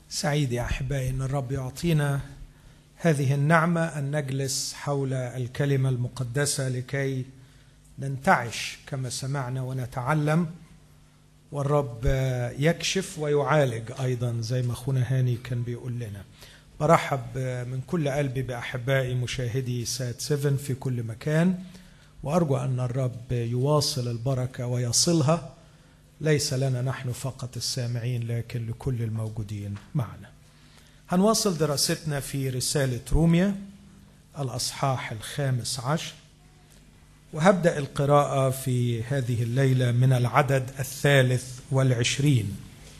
سعيد يا أحبائي أن الرب يعطينا هذه النعمة أن نجلس حول الكلمة المقدسة لكي ننتعش كما سمعنا ونتعلم، والرب يكشف ويعالج أيضا زي ما أخونا هاني كان بيقول لنا. برحب من كل قلبي بأحبائي مشاهدي سات 7 في كل مكان، وأرجو أن الرب يواصل البركة ويصلها ليس لنا نحن فقط السامعين لكن لكل الموجودين معنا. هنواصل دراستنا في رسالة روميا الأصحاح 15، وهبدأ القراءة في هذه الليلة من العدد 23.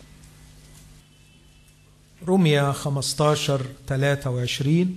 روميا 15:23.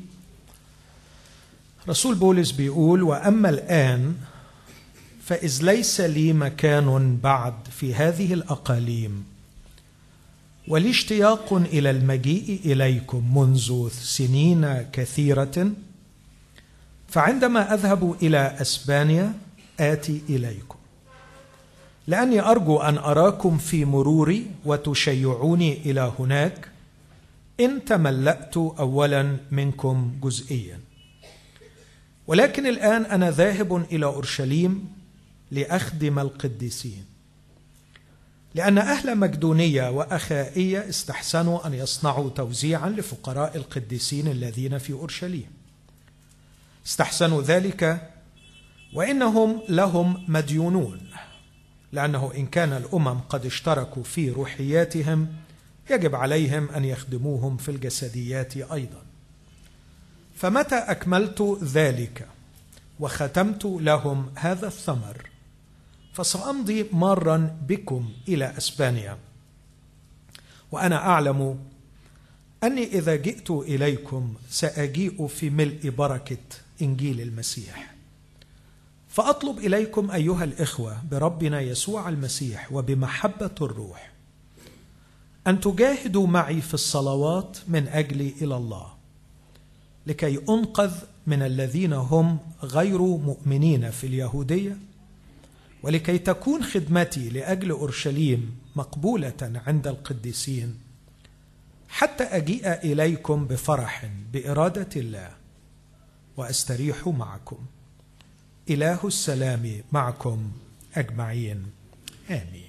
رسول بولس بيقول: وأما الآن فإذ ليس لي مكان بعد في هذه الأقاليم، ولي اشتياق إلى المجيء إليكم منذ سنين كثيرة، فعندما أذهب إلى أسبانيا آتي إليكم، لأني أرجو أن أراكم في مروري وتشيعوني إلى هناك، إن تملأت أولا منكم جزئيا. ولكن الآن أنا ذاهب إلى أورشليم لأخدم القديسين، لأن أهل مقدونية وأخائية استحسنوا أن يصنعوا توزيعا لفقراء القديسين الذين في أورشليم. استحسنوا ذلك وإنهم لهم مديونون، لأنه إن كان الأمم قد اشتركوا في روحياتهم يجب عليهم أن يخدموهم في الجسديات أيضا. فمتى أكملت ذلك وختمت لهم هذا الثمر، فسأمضي مارا بكم إلى أسبانيا، وأنا أعلم أني إذا جئت إليكم سأجيء في ملء بركة إنجيل المسيح. فأطلب إليكم أيها الإخوة بربنا يسوع المسيح وبمحبة الروح أن تجاهدوا معي في الصلوات من أجلي إلى الله، لكي أنقذ من الذين هم غير مؤمنين في اليهودية، ولكي تكون خدمتي لأجل أورشليم مقبولة عند القديسين، حتى أجيء إليكم بفرح بإرادة الله وأستريح معكم. إله السلام معكم أجمعين، آمين.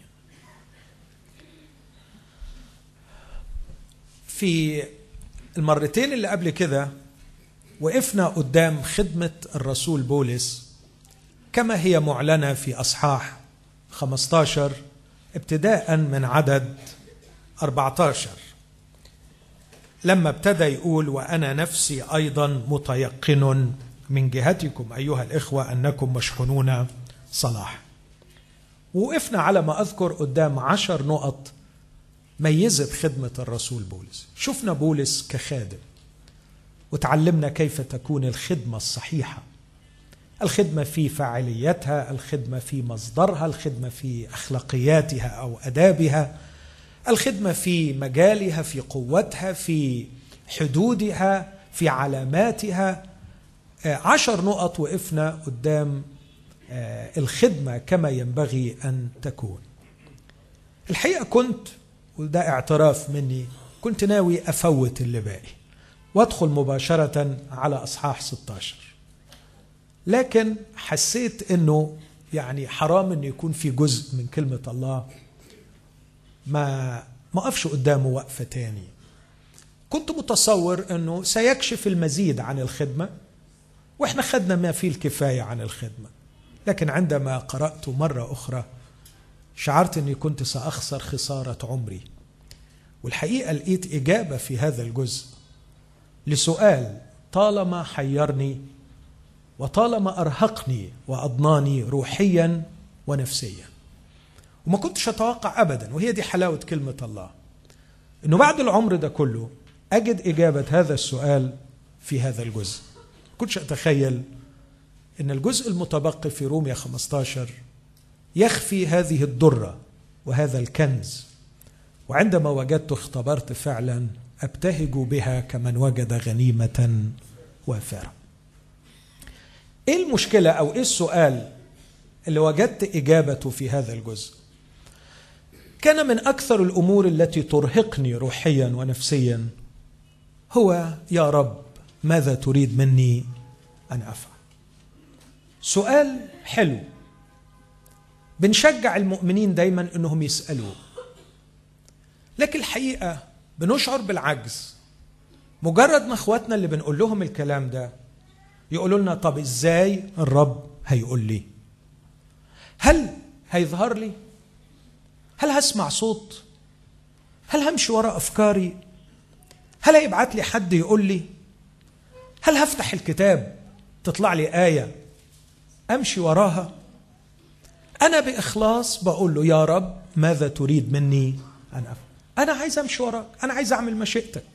في المرتين اللي قبل كده وقفنا قدام خدمة الرسول بولس كما هي معلنة في أصحاح 15 ابتداء من عدد 14، لما ابتدى يقول: وأنا نفسي أيضا متيقن من جهتكم أيها الإخوة أنكم مشحونون صلاح. وقفنا على ما أذكر قدام 10 نقط ميزت خدمة الرسول بولس. شفنا بولس كخادم، وتعلمنا كيف تكون الخدمة الصحيحة، الخدمة في فاعليتها، الخدمة في مصدرها، الخدمة في أخلاقياتها أو أدابها، الخدمة في مجالها، في قوتها، في حدودها، في علاماتها. 10 نقط وقفنا قدام الخدمة كما ينبغي أن تكون. الحقيقة كنت، وده اعتراف مني، كنت ناوي أفوت اللي باقي وادخل مباشرة على أصحاح 16، لكن حسيت أنه يعني حرام أن يكون في جزء من كلمة الله ما أقفش قدامه وقفة تاني. كنت متصور أنه سيكشف المزيد عن الخدمة، وإحنا خدنا ما فيه الكفاية عن الخدمة، لكن عندما قرأت مرة أخرى شعرت أني كنت سأخسر خسارة عمري. والحقيقة لقيت إجابة في هذا الجزء لسؤال طالما حيرني وطالما أرهقني وأضناني روحيا ونفسيا، وما كنتش أتوقع أبدا، وهي دي حلاوة كلمة الله، أنه بعد العمر ده كله أجد إجابة هذا السؤال في هذا الجزء. كنتش أتخيل أن الجزء المتبقي في روميا 15 يخفي هذه الدرة وهذا الكنز، وعندما وجدته اختبرت فعلا أبتهج بها كمن وجد غنيمة وافرة. إيه المشكلة أو إيه السؤال اللي وجدت إجابته في هذا الجزء؟ كان من أكثر الأمور التي ترهقني روحيا ونفسيا هو يا رب ماذا تريد مني أن أفعل؟ سؤال حلو بنشجع المؤمنين دايما أنهم يسألوه، لكن الحقيقة بنشعر بالعجز مجرد ما اخواتنا اللي بنقول لهم الكلام ده يقولوا لنا طب ازاي الرب هيقول لي؟ هل هيظهر لي؟ هل هسمع صوت؟ هل همشي وراء أفكاري؟ هل هيبعت لي حد يقول لي؟ هل هفتح الكتاب تطلع لي آية أمشي وراها؟ أنا بإخلاص بقول له يا رب ماذا تريد مني أن أفعل؟ أنا عايز أمشي وراك، أنا عايز أعمل مشيئتك.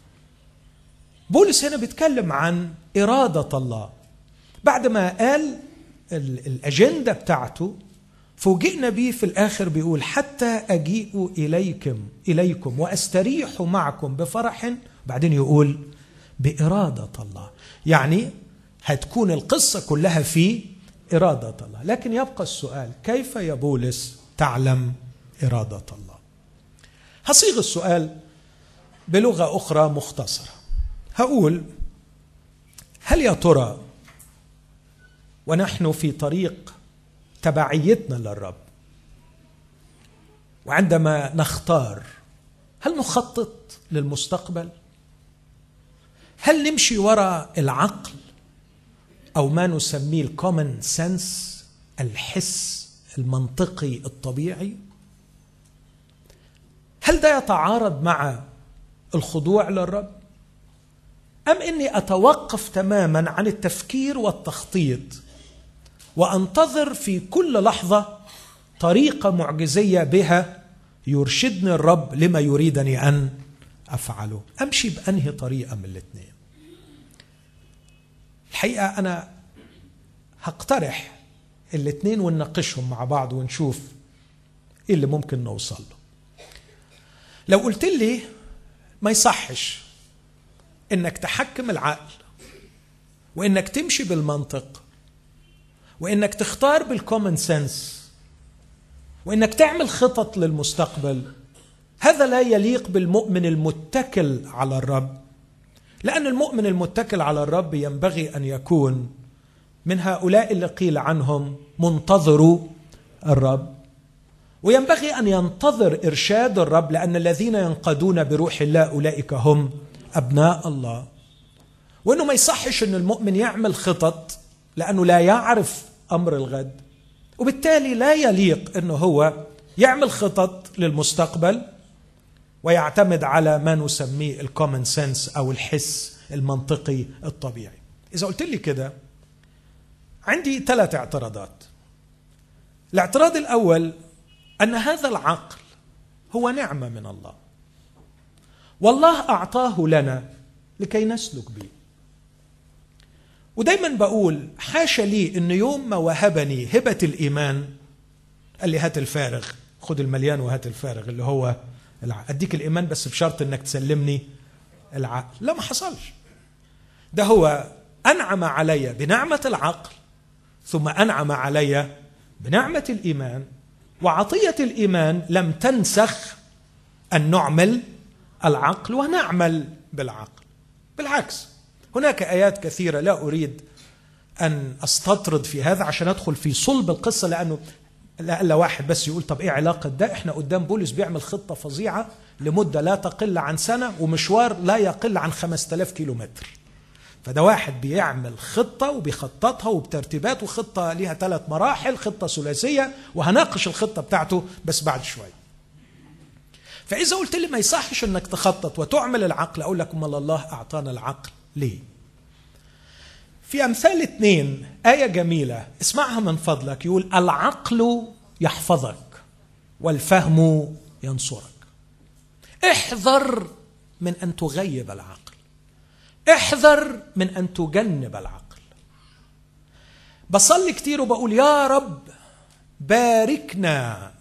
بولس هنا بيتكلم عن إرادة الله بعد ما قال الأجندة بتاعته، فوجئنا به في الآخر بيقول حتى أجيء إليكم وأستريح معكم بفرح، بعدين يقول بإرادة الله. يعني هتكون القصة كلها في إرادة الله. لكن يبقى السؤال، كيف يا بولس تعلم إرادة الله؟ هصيغ السؤال بلغة أخرى مختصرة. هقول هل يا ترى ونحن في طريق تبعيتنا للرب وعندما نختار، هل نخطط للمستقبل؟ هل نمشي وراء العقل أو ما نسميه الكومن سنس، الحس المنطقي الطبيعي؟ هل ده يتعارض مع الخضوع للرب؟ أم إني أتوقف تماما عن التفكير والتخطيط وأنتظر في كل لحظة طريقة معجزية بها يرشدني الرب لما يريدني أن أفعله؟ أمشي بأنهي طريقة من الاثنين؟ الحقيقة أنا هقترح الاثنين ونناقشهم مع بعض ونشوف إيه اللي ممكن نوصل له. لو قلت لي ما يصحش إنك تحكم العقل وإنك تمشي بالمنطق وإنك تختار بالكومن سنس وإنك تعمل خطط للمستقبل، هذا لا يليق بالمؤمن المتكل على الرب. لأن المؤمن المتكل على الرب ينبغي أن يكون من هؤلاء اللي قيل عنهم منتظروا الرب، وينبغي أن ينتظر إرشاد الرب، لأن الذين ينقادون بروح الله أولئك هم أبناء الله. وإنه ما يصحش أن المؤمن يعمل خطط لأنه لا يعرف أمر الغد، وبالتالي لا يليق أنه هو يعمل خطط للمستقبل ويعتمد على ما نسميه الكومن سنس أو الحس المنطقي الطبيعي. إذا قلت لي كده عندي 3 اعتراضات. الاعتراض الأول أن هذا العقل هو نعمة من الله، والله أعطاه لنا لكي نسلك به. ودايما بقول حاشا لي إن يوم ما وهبني هبة الإيمان قال لي هات الفارغ، خد المليان وهات الفارغ اللي هو العقل، أديك الإيمان بس بشرط إنك تسلمني العقل. لا، ما حصلش. ده هو أنعم علي بنعمة العقل، ثم أنعم علي بنعمة الإيمان، وعطية الإيمان لم تنسخ أن نعمل العقل ونعمل بالعقل. بالعكس، هناك آيات كثيرة لا أريد أن أستطرد في هذا عشان أدخل في صلب القصة، لأنه لا واحد بس يقول طب إيه علاقة ده؟ إحنا قدام بولس بيعمل خطة فظيعة لمدة لا تقل عن سنة ومشوار لا يقل عن 5000 كيلومتر. فده واحد بيعمل خطة وبيخططها وبترتيبات، وخطة ليها 3 مراحل، خطة ثلاثية، وهناقش الخطة بتاعته بس بعد شوي. فإذا قلت لي ما يصحش أنك تخطط وتعمل العقل، أقول لك أمال الله أعطانا العقل ليه؟ في أمثال 2 آية جميلة اسمعها من فضلك، يقول العقل يحفظك والفهم ينصرك. احذر من أن تغيب العقل، احذر من أن تجنب العقل. بصلي كتير وبقول يا رب باركنا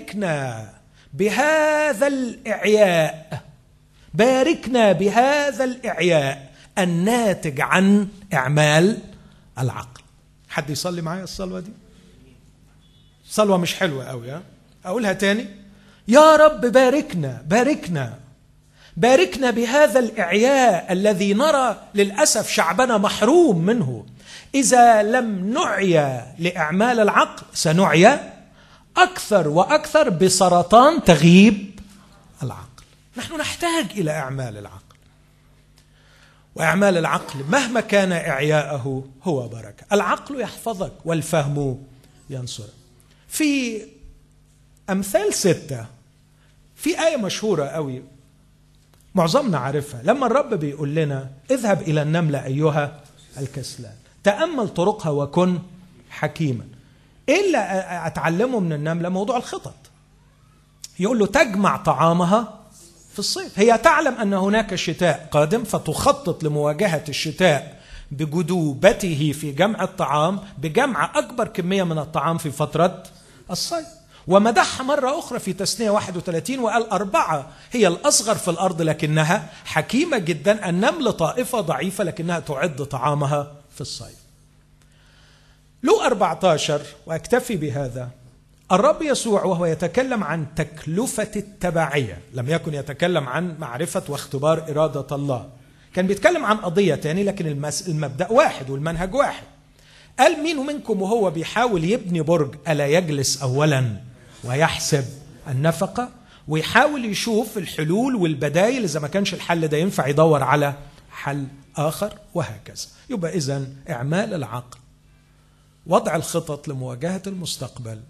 بهذا الإعياء، باركنا بهذا الإعياء الناتج عن إعمال العقل. حد يصلي معايا الصلوة دي؟ صلوة مش حلوة قوي. أقولها تاني، يا رب باركنا باركنا باركنا بهذا الإعياء الذي نرى للأسف شعبنا محروم منه. إذا لم نعي لإعمال العقل سنعي أكثر وأكثر بسرطان تغييب العقل. نحن نحتاج إلى إعمال العقل، وإعمال العقل مهما كان إعياءه هو بركة. العقل يحفظك والفهم ينصرك. في أمثال 6 في آية مشهورة قوي معظمنا عارفها، لما الرب بيقول لنا اذهب إلى النملة أيها الكسلان تأمل طرقها وكن حكيما. إيه اللي أتعلمه من النملة؟ موضوع الخطط. يقول له تجمع طعامها في الصيف. هي تعلم أن هناك شتاء قادم فتخطط لمواجهة الشتاء بجدوبته في جمع الطعام، بجمع أكبر كمية من الطعام في فترة الصيف. ومدحها مرة أخرى في تثنية 31 وقال 4 هي الأصغر في الأرض لكنها حكيمة جدا. النمل طائفة ضعيفة لكنها تعد طعامها في الصيف. لو 14 وأكتفي بهذا. الرب يسوع وهو يتكلم عن تكلفة التبعية، لم يكن يتكلم عن معرفة واختبار إرادة الله، كان بيتكلم عن قضية تاني لكن المبدأ واحد والمنهج واحد. قال مين منكم وهو بيحاول يبني برج ألا يجلس أولا ويحسب النفقة، ويحاول يشوف الحلول والبدايل، إذا ما كانش الحل ده ينفع يدور على حل آخر، وهكذا. يبقى إذن إعمال العقل، وضع الخطط لمواجهة المستقبل،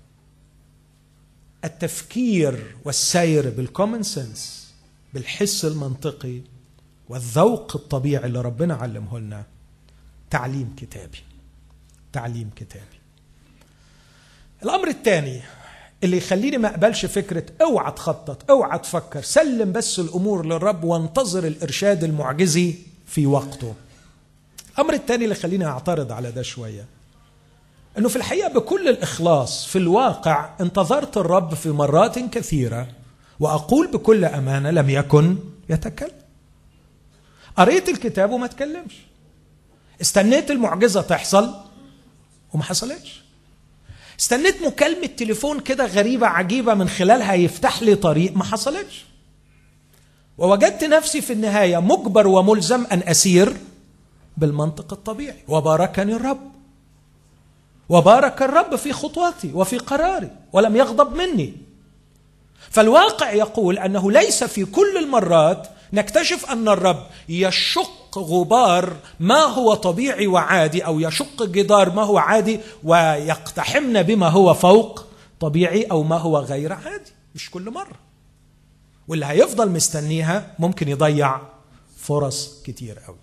التفكير والسير بالكومن سنس، بالحس المنطقي والذوق الطبيعي اللي ربنا علمه لنا، تعليم كتابي. تعليم كتابي. الأمر الثاني اللي يخليني ما أقبلش فكرة اوعى تخطط، اوعى تفكر، سلم بس الأمور للرب وانتظر الإرشاد المعجزي في وقته. الأمر الثاني اللي يخليني أعترض على ده شوية، أنه في الحقيقة بكل الإخلاص في الواقع انتظرت الرب في مرات كثيرة، وأقول بكل أمانة لم يكن يتكلم. قريت الكتاب وما تكلمش، استنيت المعجزة تحصل وما حصلتش، استنيت مكالمة تليفون كده غريبة عجيبة من خلالها يفتح لي طريق، ما حصلتش، ووجدت نفسي في النهاية مجبر وملزم أن أسير بالمنطق الطبيعي. وباركني الرب، وبارك الرب في خطواتي وفي قراري ولم يغضب مني. فالواقع يقول أنه ليس في كل المرات نكتشف أن الرب يشق غبار ما هو طبيعي وعادي، أو يشق جدار ما هو عادي ويقتحمنا بما هو فوق طبيعي أو ما هو غير عادي. مش كل مرة، واللي هيفضل مستنيها ممكن يضيع فرص كتير قوي.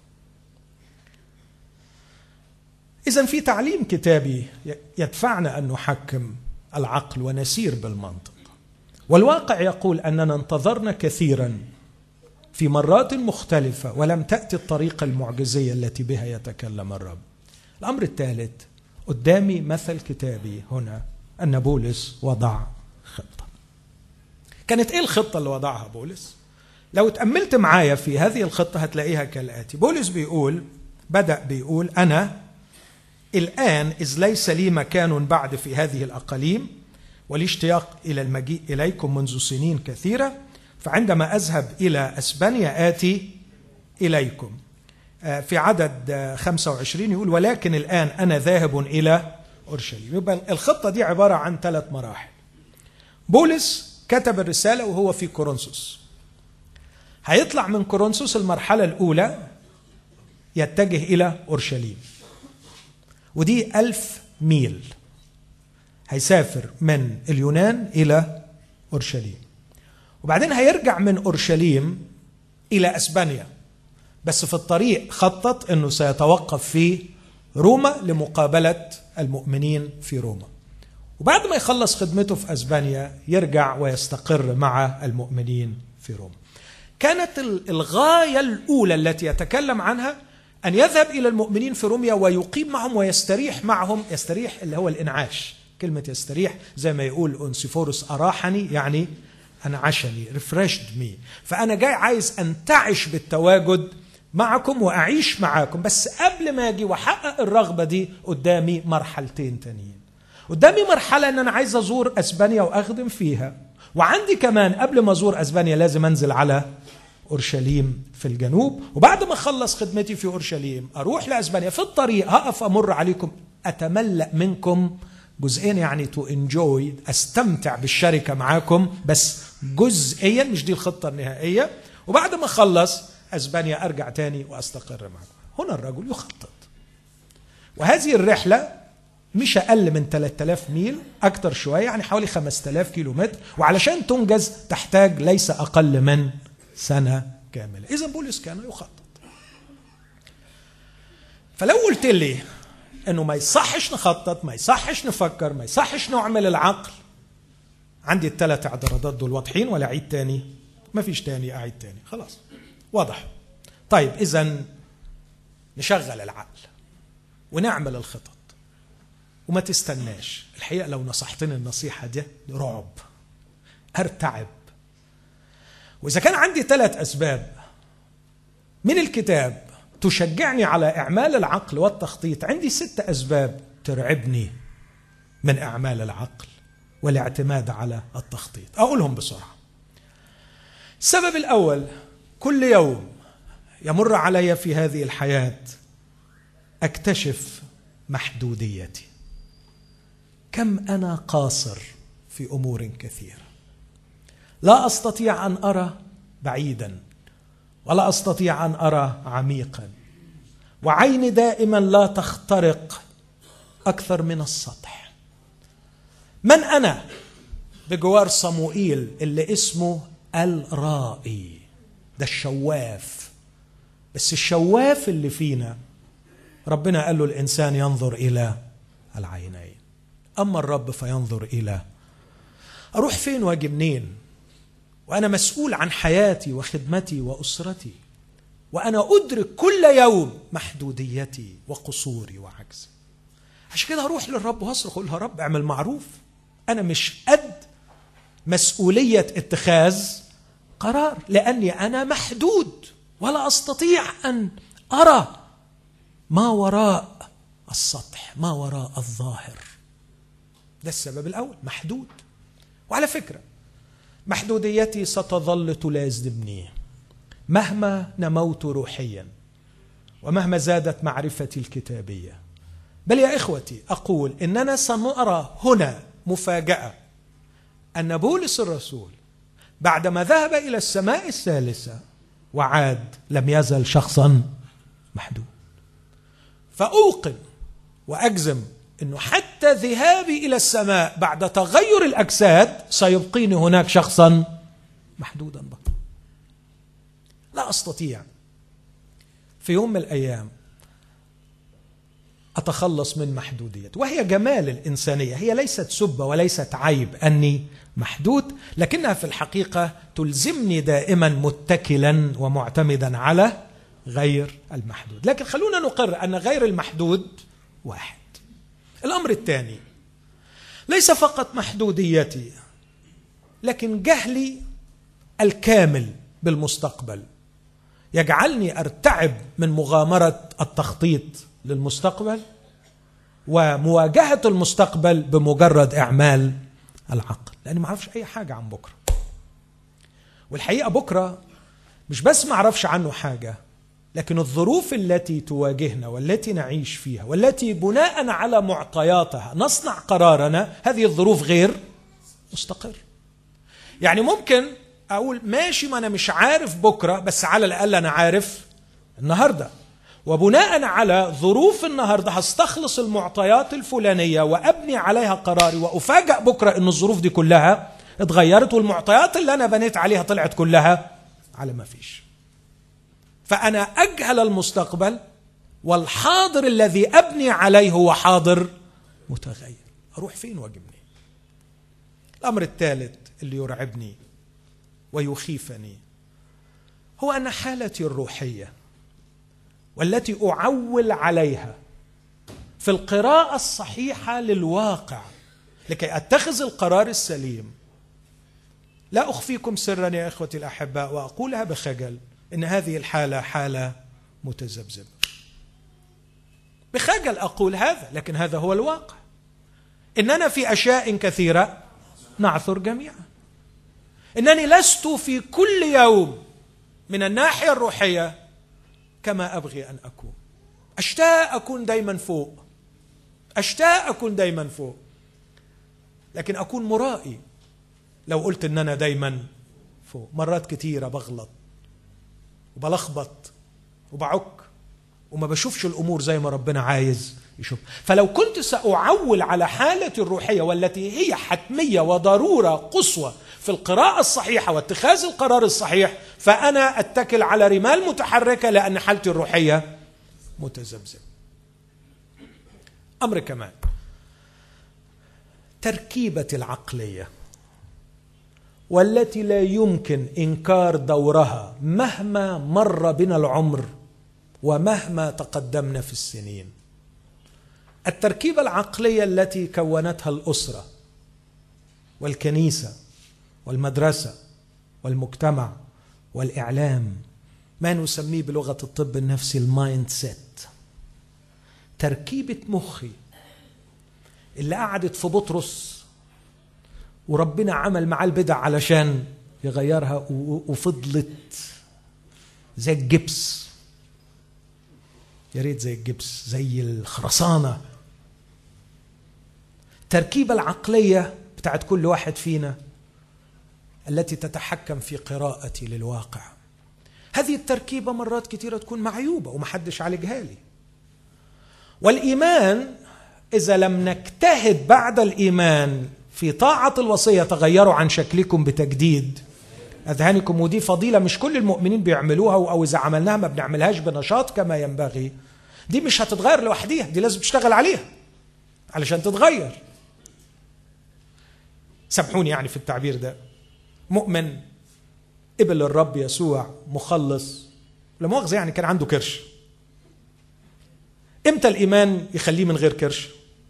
إذن في تعليم كتابي يدفعنا أن نحكم العقل ونسير بالمنطق. والواقع يقول أننا انتظرنا كثيرا في مرات مختلفة ولم تأتي الطريقة المعجزية التي بها يتكلم الرب. الأمر الثالث، قدامي مثل كتابي هنا أن بولس وضع خطة. كانت إيه الخطة اللي وضعها بولس؟ لو تأملت معايا في هذه الخطة هتلاقيها كالآتي. بولس بدأ بيقول أنا الآن إذ ليس لي مكان بعد في هذه الأقاليم ولي اشتياق إلى المجيء إليكم منذ سنين كثيرة، فعندما أذهب إلى أسبانيا آتي إليكم. في عدد 25 يقول ولكن الآن أنا ذاهب إلى أورشليم. يبقى الخطة دي عبارة عن 3 مراحل. بولس كتب الرسالة وهو في كورنثوس، هيطلع من كورنثوس المرحلة الأولى يتجه إلى أورشليم، ودي 1000 ميل. هيسافر من اليونان إلى أورشليم، وبعدين هيرجع من أورشليم إلى أسبانيا، بس في الطريق خطط أنه سيتوقف في روما لمقابلة المؤمنين في روما، وبعد ما يخلص خدمته في أسبانيا يرجع ويستقر مع المؤمنين في روما. كانت الغاية الأولى التي يتكلم عنها أن يذهب إلى المؤمنين في روميا ويقيم معهم ويستريح معهم. يستريح اللي هو الإنعاش، كلمة يستريح زي ما يقول أنسيفوروس أراحني، يعني أنعشني، refreshed me. فأنا جاي عايز أنتعش بالتواجد معكم وأعيش معاكم، بس قبل ما أجي وحقق الرغبة دي قدامي مرحلتين تانيين. قدامي مرحلة أن أنا عايز أزور أسبانيا وأخدم فيها، وعندي كمان قبل ما أزور أسبانيا لازم أنزل على أورشليم في الجنوب، وبعد ما أخلص خدمتي في أورشليم أروح لأسبانيا. في الطريق هقف أمر عليكم أتملأ منكم جزئين، يعني تو انجوي، أستمتع بالشركة معاكم بس جزئيا، مش دي الخطة النهائية. وبعد ما أخلص أسبانيا أرجع تاني وأستقر معكم. هنا الرجل يخطط، وهذه الرحلة مش أقل من 3000 ميل، أكتر شوية، يعني حوالي 5000 كيلومتر، وعلشان تنجز تحتاج ليس أقل من سنة كاملة. إذا بولس كان يخطط. فلو قلت لي أنه ما يصحش نخطط، ما يصحش نفكر، ما يصحش نعمل العقل، عندي الثلاث اعتراضات دول واضحين، ولا أعيد تاني؟ ما فيش تاني أعيد تاني، خلاص واضح. طيب إذا نشغل العقل ونعمل الخطط وما تستناش. الحقيقة لو نصحتني النصيحة دي رعب، أرتعب. وإذا كان عندي 3 أسباب من الكتاب تشجعني على إعمال العقل والتخطيط، عندي 6 أسباب ترعبني من إعمال العقل والاعتماد على التخطيط. أقولهم بسرعة. السبب الأول، كل يوم يمر علي في هذه الحياة أكتشف محدوديتي. كم أنا قاصر في أمور كثيرة، لا أستطيع أن أرى بعيدا ولا أستطيع أن أرى عميقا، وعيني دائما لا تخترق أكثر من السطح. من أنا بجوار صموئيل اللي اسمه الرائي؟ ده الشواف. بس الشواف اللي فينا ربنا قال له الإنسان ينظر إلى العينين، أما الرب فينظر إلى أروح فين واجي منين، وأنا مسؤول عن حياتي وخدمتي وأسرتي، وأنا أدرك كل يوم محدوديتي وقصوري وعجزي. عشان كده هروح للرب وهصرخ أقول له رب اعمل معروف، أنا مش قد مسؤولية اتخاذ قرار، لأني أنا محدود ولا أستطيع أن أرى ما وراء السطح، ما وراء الظاهر. ده السبب الأول، محدود. وعلى فكرة محدوديتي ستظل تلازمني مهما نموت روحيا ومهما زادت معرفتي الكتابية. بل يا إخوتي أقول إننا سنرى هنا مفاجأة، أن بولس الرسول بعدما ذهب إلى السماء الثالثة وعاد لم يزل شخصا محدود. فأوقن وأجزم أنه حتى ذهابي إلى السماء بعد تغير الأجساد سيبقيني هناك شخصا محدودا بقى. لا أستطيع في يوم من الأيام أتخلص من محدودية، وهي جمال الإنسانية. هي ليست سبة وليست عيب أني محدود، لكنها في الحقيقة تلزمني دائما متكلا ومعتمدا على غير المحدود. لكن خلونا نقر أن غير المحدود واحد. الأمر الثاني، ليس فقط محدوديتي، لكن جهلي الكامل بالمستقبل يجعلني أرتعب من مغامرة التخطيط للمستقبل ومواجهة المستقبل بمجرد إعمال العقل، لأني ما أعرفش أي حاجة عن بكرة. والحقيقة بكرة مش بس ما أعرفش عنه حاجة، لكن الظروف التي تواجهنا والتي نعيش فيها والتي بناء على معطياتها نصنع قرارنا، هذه الظروف غير مستقر. يعني ممكن أقول ماشي، ما أنا مش عارف بكرة، بس على الأقل أنا عارف النهاردة، وبناء على ظروف النهاردة هستخلص المعطيات الفلانية وأبني عليها قراري، وأفاجأ بكرة أن الظروف دي كلها اتغيرت والمعطيات اللي أنا بنيت عليها طلعت كلها على ما فيش. فأنا أجهل المستقبل، والحاضر الذي أبني عليه هو حاضر متغير. أروح فين واجي منين؟ الأمر الثالث اللي يرعبني ويخيفني هو أن حالتي الروحية والتي أعول عليها في القراءة الصحيحة للواقع لكي أتخذ القرار السليم. لا أخفيكم سرا يا إخوتي الأحباء وأقولها بخجل، إن هذه الحالة حالة متذبذبة. بخجل أقول هذا، لكن هذا هو الواقع. إننا في أشياء كثيرة نعثر جميعا. إنني لست في كل يوم من الناحية الروحية كما أبغي أن أكون. أشتاق أكون دايما فوق، أشتاق أكون دايما فوق، لكن أكون مرائي لو قلت إن أنا دايما فوق. مرات كتيرة بغلط وبلخبط وبعك وما بشوفش الأمور زي ما ربنا عايز يشوف. فلو كنت سأعول على حالتي الروحية والتي هي حتمية وضرورة قصوى في القراءة الصحيحة واتخاذ القرار الصحيح، فأنا أتكل على رمال متحركة لأن حالتي الروحية متذبذبة. أمر كمان، تركيبة العقلية والتي لا يمكن إنكار دورها مهما مر بنا العمر ومهما تقدمنا في السنين. التركيبة العقلية التي كونتها الأسرة والكنيسة والمدرسة والمجتمع والإعلام، ما نسميه بلغة الطب النفسي المايند سيت، تركيبة مخي اللي قعدت في بطرس وربنا عمل معاه البدع علشان يغيرها وفضلت زي الجبس، يا ريت زي الجبس، زي الخرسانة. التركيبة العقلية بتاعت كل واحد فينا التي تتحكم في قراءتي للواقع. هذه التركيبة مرات كتيرة تكون معيوبة ومحدش عالجها لي. والإيمان إذا لم نجتهد بعد الإيمان في طاعة الوصية تغيروا عن شكلكم بتجديد أذهانكم، ودي فضيلة مش كل المؤمنين بيعملوها، أو إذا عملناها ما بنعملهاش بنشاط كما ينبغي. دي مش هتتغير لوحديها، دي لازم تشتغل عليها علشان تتغير. سامحوني يعني في التعبير ده، مؤمن قبل الرب يسوع مخلص، لا مؤاخذة يعني كان عنده كرش. امتى الإيمان يخليه من غير كرش؟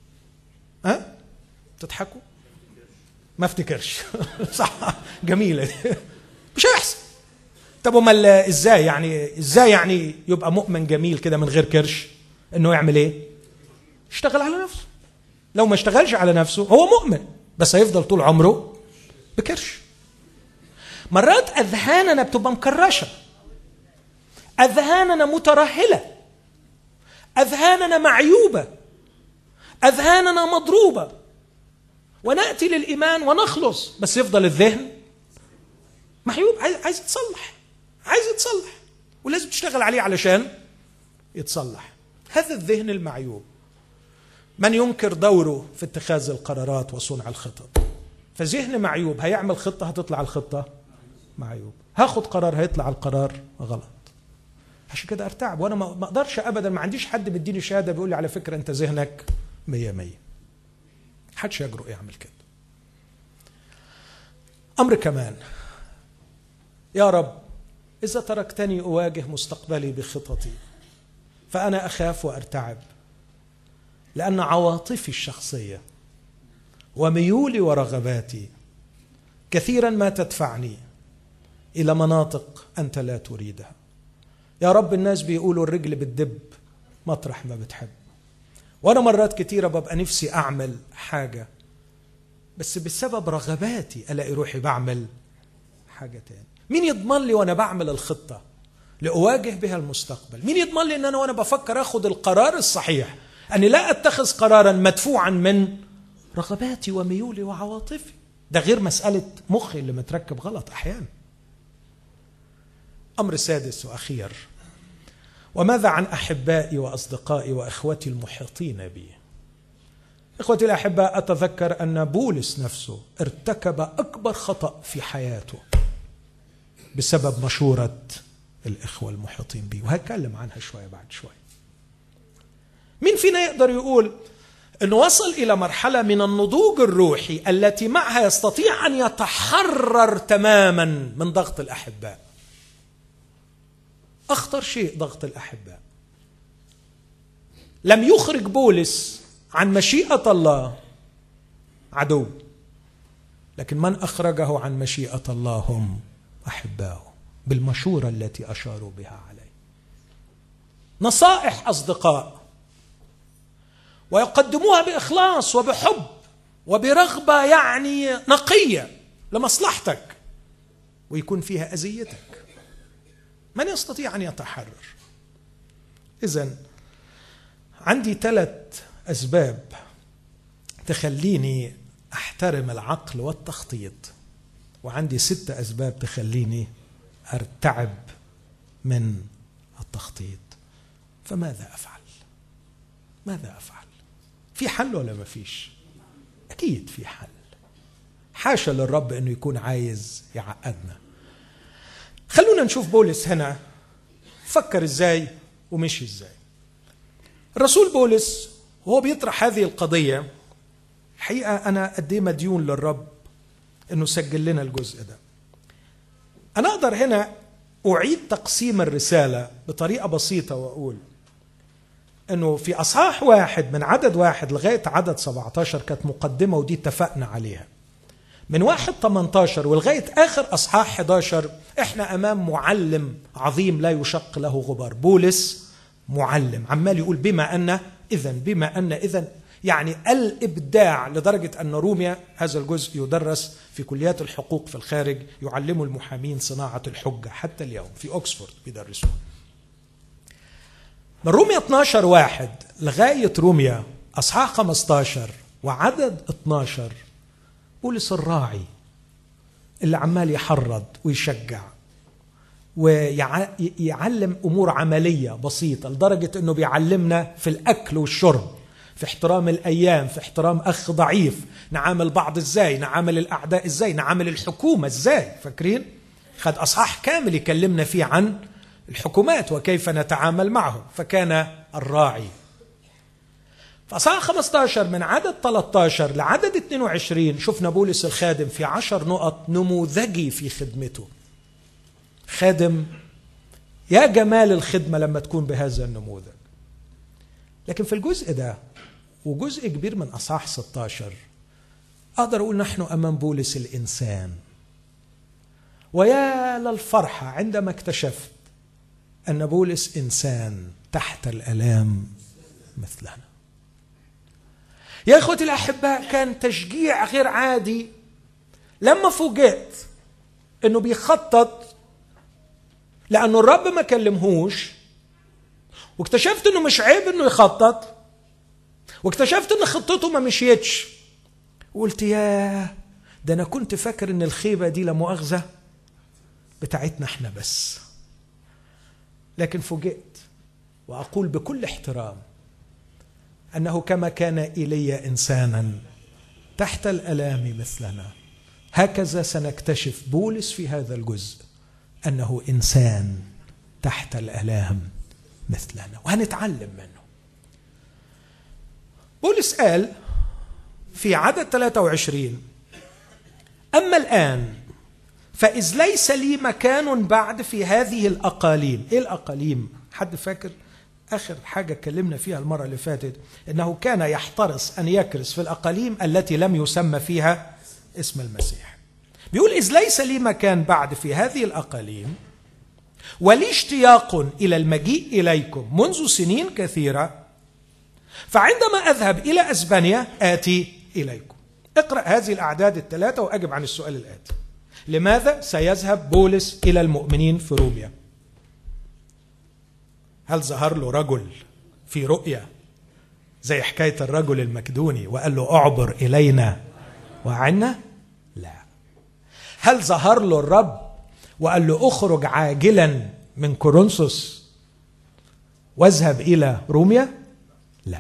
تضحكوا؟ ما افتكرش. صح، جميلة. مش هيحصل. طب امال ازاي يعني يبقى مؤمن جميل كده من غير كرش؟ انه يعمل ايه؟ يشتغل على نفسه. لو ما اشتغلش على نفسه هو مؤمن بس هيفضل طول عمره بكرش. مرات اذهاننا بتبقى مكرشه، اذهاننا مترهله، اذهاننا معيوبه، اذهاننا مضروبه، وناتي للايمان ونخلص بس يفضل الذهن معيوب، عايز يتصلح ولازم تشتغل عليه علشان يتصلح. هذا الذهن المعيوب من ينكر دوره في اتخاذ القرارات وصنع الخطط. فذهن معيوب هيعمل خطة هتطلع الخطة معيوب، هاخد قرار هيطلع القرار غلط. عشان كده ارتعب، وانا ما اقدرش ابدا، ما عنديش حد مديني شهادة بيقول لي على فكرة انت ذهنك 100. حدش يجرؤ يعمل كده. امر كمان، يا رب إذا تركتني أواجه مستقبلي بخططي فأنا أخاف وأرتعب، لأن عواطفي الشخصية وميولي ورغباتي كثيرا ما تدفعني إلى مناطق أنت لا تريدها. يا رب الناس بيقولوا الرجل بتدب مطرح ما بتحب، وأنا مرات كتيرة ببقى نفسي أعمل حاجة بس بسبب رغباتي ألاقي روحي بعمل حاجة تاني. مين يضمن لي وأنا بعمل الخطة لأواجه بها المستقبل؟ مين يضمن لي أن وأنا بفكر أخذ القرار الصحيح أني لا أتخذ قرارا مدفوعا من رغباتي وميولي وعواطفي؟ ده غير مسألة مخي اللي متركب غلط أحيانا. أمر سادس وأخير، وماذا عن أحبائي وأصدقائي وأخوتي المحيطين بي؟ إخوتي الأحباء، أتذكر أن بولس نفسه ارتكب أكبر خطأ في حياته بسبب مشورة الإخوة المحيطين به، وهتكلم عنها شوية بعد شوية. مين فينا يقدر يقول أنه وصل إلى مرحلة من النضوج الروحي التي معها يستطيع أن يتحرر تماما من ضغط الأحباء؟ أخطر شيء ضغط الأحباء. لم يخرج بولس عن مشيئة الله عدو، لكن من أخرجه عن مشيئة الله هم أحباؤه بالمشورة التي أشاروا بها عليه. نصائح أصدقاء ويقدموها بإخلاص وبحب وبرغبة يعني نقية لمصلحتك، ويكون فيها أذيتك. من يستطيع أن يتحرر؟ إذن عندي 3 أسباب تخليني أحترم العقل والتخطيط، وعندي 6 أسباب تخليني أرتعب من التخطيط. فماذا أفعل؟ ماذا أفعل؟ في حل ولا ما فيش؟ أكيد في حل. حاشا للرب أنه يكون عايز يعقدنا. خلونا نشوف بولس هنا فكر إزاي ومشي إزاي. الرسول بولس وهو بيطرح هذه القضية، الحقيقة أنا قد إيه مديون للرب أنه سجل لنا الجزء ده. أنا أقدر هنا أعيد تقسيم الرسالة بطريقة بسيطة وأقول أنه في أصحاح 1 من عدد 1 لغاية عدد 17 كانت مقدمة، ودي اتفقنا عليها. من 1:18 ولغاية آخر أصحاح 11 إحنا أمام معلم عظيم لا يشق له غبار. بولس معلم عمال يقول بما أن إذن بما أن إذن، يعني الإبداع، لدرجة أن روميا هذا الجزء يدرس في كليات الحقوق في الخارج، يعلموا المحامين صناعة الحجة حتى اليوم في أكسفورد بيدرسوه. من روميا 12:1 لغاية روميا أصحاح 15 وعدد 12 بولس الراعي اللي عمال يحرض ويشجع ويعلم أمور عملية بسيطة، لدرجة أنه بيعلمنا في الأكل والشرب، في احترام الأيام، في احترام أخ ضعيف، نعامل بعض إزاي، نعامل الأعداء إزاي، نعامل الحكومة إزاي. فاكرين؟ خد أصحاح كامل يكلمنا فيه عن الحكومات وكيف نتعامل معهم. فكان الراعي. فأصحاح 15 من عدد 13 لعدد 22 شفنا بولس الخادم في 10 نقط نموذجي في خدمته. خادم، يا جمال الخدمة لما تكون بهذا النموذج. لكن في الجزء ده وجزء كبير من أصحاح 16 أقدر أقول نحن أمام بولس الإنسان. ويا للفرحة عندما اكتشفت أن بولس إنسان تحت الآلام مثلنا. يا أخوتي الأحباء، كان تشجيع غير عادي لما فوجئت أنه بيخطط، لأنه الرب ما كلمهوش، واكتشفت أنه مش عيب أنه يخطط، واكتشفت أن خطته ما مشيتش. وقلت يا ده أنا كنت فاكر أن الخيبة دي لمؤاخذة بتاعتنا احنا بس. لكن فوجئت وأقول بكل احترام أنه كما كان إيليا إنسانا تحت الآلام مثلنا، هكذا سنكتشف بولس في هذا الجزء أنه إنسان تحت الآلام مثلنا، وهنتعلم منه. بولس قال في عدد 23: أما الآن فإذ ليس لي مكان بعد في هذه الأقاليم. إيه الأقاليم؟ حد فاكر؟ آخر حاجة اتكلمنا فيها المرة اللي فاتت إنه كان يحترس أن يكرس في الأقاليم التي لم يسمى فيها اسم المسيح. بيقول إذ ليس لي مكان بعد في هذه الأقاليم ولي اشتياق إلى المجيء إليكم منذ سنين كثيرة، فعندما أذهب إلى أسبانيا آتي إليكم. اقرأ هذه الأعداد الثلاثة وأجب عن السؤال الآتي: لماذا سيذهب بولس إلى المؤمنين في روميا؟ هل ظهر له رجل في رؤيا زي حكاية الرجل المكدوني وقال له أعبر إلينا وعنا؟ لا. هل ظهر له الرب وقال له أخرج عاجلا من كورنثوس واذهب إلى روميا؟ لا.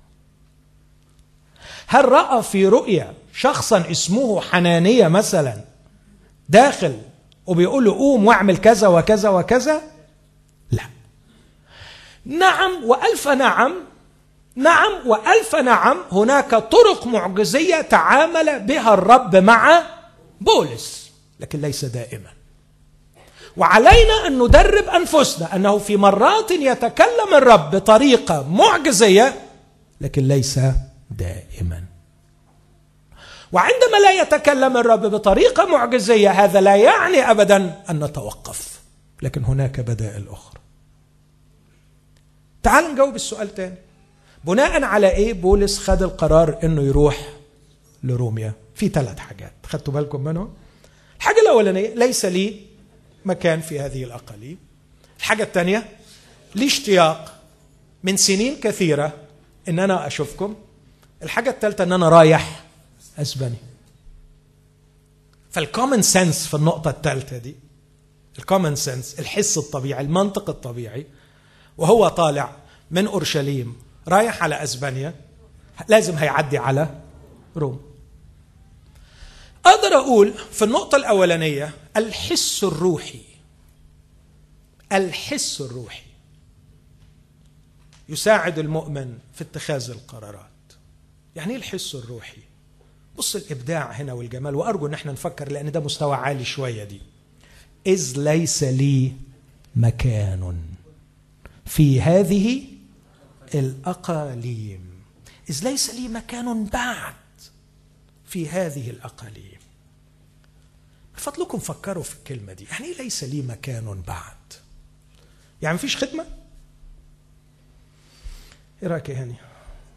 هل رأى في رؤيا شخصا اسمه حنانية مثلا داخل وبيقول له قوم واعمل كذا وكذا وكذا؟ لا. نعم وألف نعم، نعم وألف نعم، هناك طرق معجزية تعامل بها الرب مع بولس، لكن ليس دائما. وعلينا أن ندرب أنفسنا أنه في مرات يتكلم الرب بطريقة معجزية لكن ليس دائما. وعندما لا يتكلم الرب بطريقة معجزية هذا لا يعني أبدا أن نتوقف، لكن هناك بدائل أخرى. تعال نجاوب السؤال تاني. بناء على إيه بولس خد القرار أنه يروح لروميا؟ في 3 حاجات خدتوا بالكم منهم. الحاجة الأولانية ليس لي مكان في هذه الأقاليم. الحاجة الثانية لي اشتياق من سنين كثيرة إن أنا أشوفكم. الحاجة الثالثة إن أنا رايح أسبانيا. فالكومن سنس في النقطة الثالثة دي، الكومن سنس، الحس الطبيعي، المنطق الطبيعي، وهو طالع من أورشليم رايح على أسبانيا لازم هيعدي على روما. أقدر أقول في النقطة الأولانية الحس الروحي، الحس الروحي يساعد المؤمن في اتخاذ القرارات. يعني ايه الحس الروحي؟ بص الإبداع هنا والجمال، وأرجو أن احنا نفكر لأن ده مستوى عالي شوية دي. إذ ليس لي مكان في هذه الأقاليم، إذ ليس لي مكان بعد في هذه الأقاليم. بفضلكم فكروا في الكلمة دي، يعني إيه ليس لي مكان بعد؟ يعني مفيش خدمة؟ إيه رأيك يا هاني؟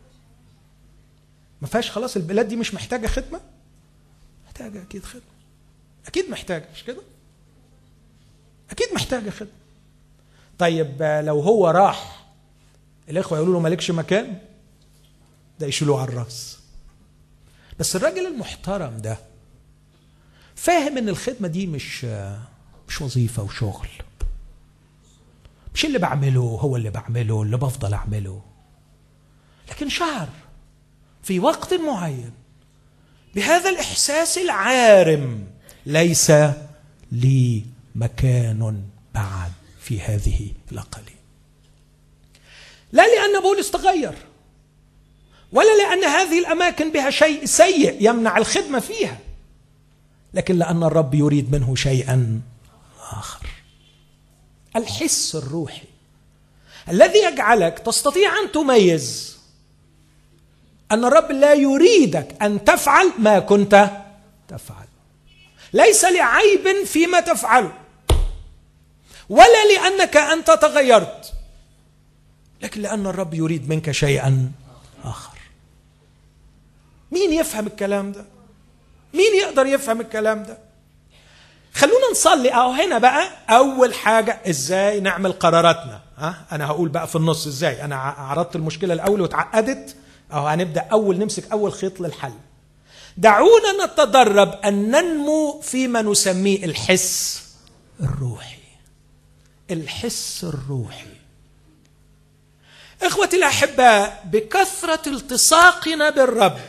ما فيهاش خلاص البلاد دي مش محتاجة خدمة؟ محتاجة أكيد خدمة، أكيد محتاجة، مش كده؟ أكيد محتاجة خدمة. طيب لو هو راح الإخوة يقولوا له مالكش مكان، ده يشيلوه على الرأس. بس الراجل المحترم ده فاهم إن الخدمة دي مش وظيفة وشغل، مش اللي بعمله هو اللي بعمله اللي بفضل أعمله، لكن شعر في وقت معين بهذا الإحساس العارم ليس لي مكان بعد في هذه الأقاليم. لا لأن بولس تغير، ولا لأن هذه الأماكن بها شيء سيء يمنع الخدمة فيها، لكن لأن الرب يريد منه شيئا آخر. الحس الروحي الذي يجعلك تستطيع أن تميز أن الرب لا يريدك أن تفعل ما كنت تفعل، ليس لعيب فيما تفعله ولا لأنك أنت تغيرت، لكن لأن الرب يريد منك شيئا آخر. مين يفهم الكلام ده؟ مين يقدر يفهم الكلام ده؟ خلونا نصلي أو هنا بقى. أول حاجة إزاي نعمل قراراتنا. أنا هقول بقى في النص إزاي. أنا عرضت المشكلة الأول وتعقدت، أو هنبدأ أول نمسك أول خيط للحل. دعونا نتدرب أن ننمو فيما نسميه الحس الروحي. الحس الروحي إخوتي الأحباء، بكثرة التصاقنا بالرب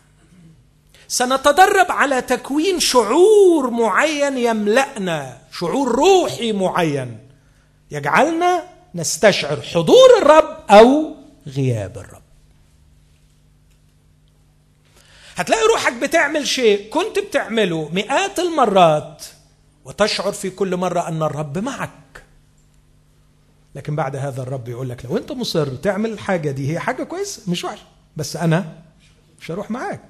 سنتدرب على تكوين شعور معين يملأنا، شعور روحي معين يجعلنا نستشعر حضور الرب أو غياب الرب. هتلاقي روحك بتعمل شيء كنت بتعمله مئات المرات وتشعر في كل مرة أن الرب معك، لكن بعد هذا الرب يقول لك لو أنت مصر تعمل الحاجة دي، هي حاجة كويسة مش وحشة، بس أنا مش هروح معاك.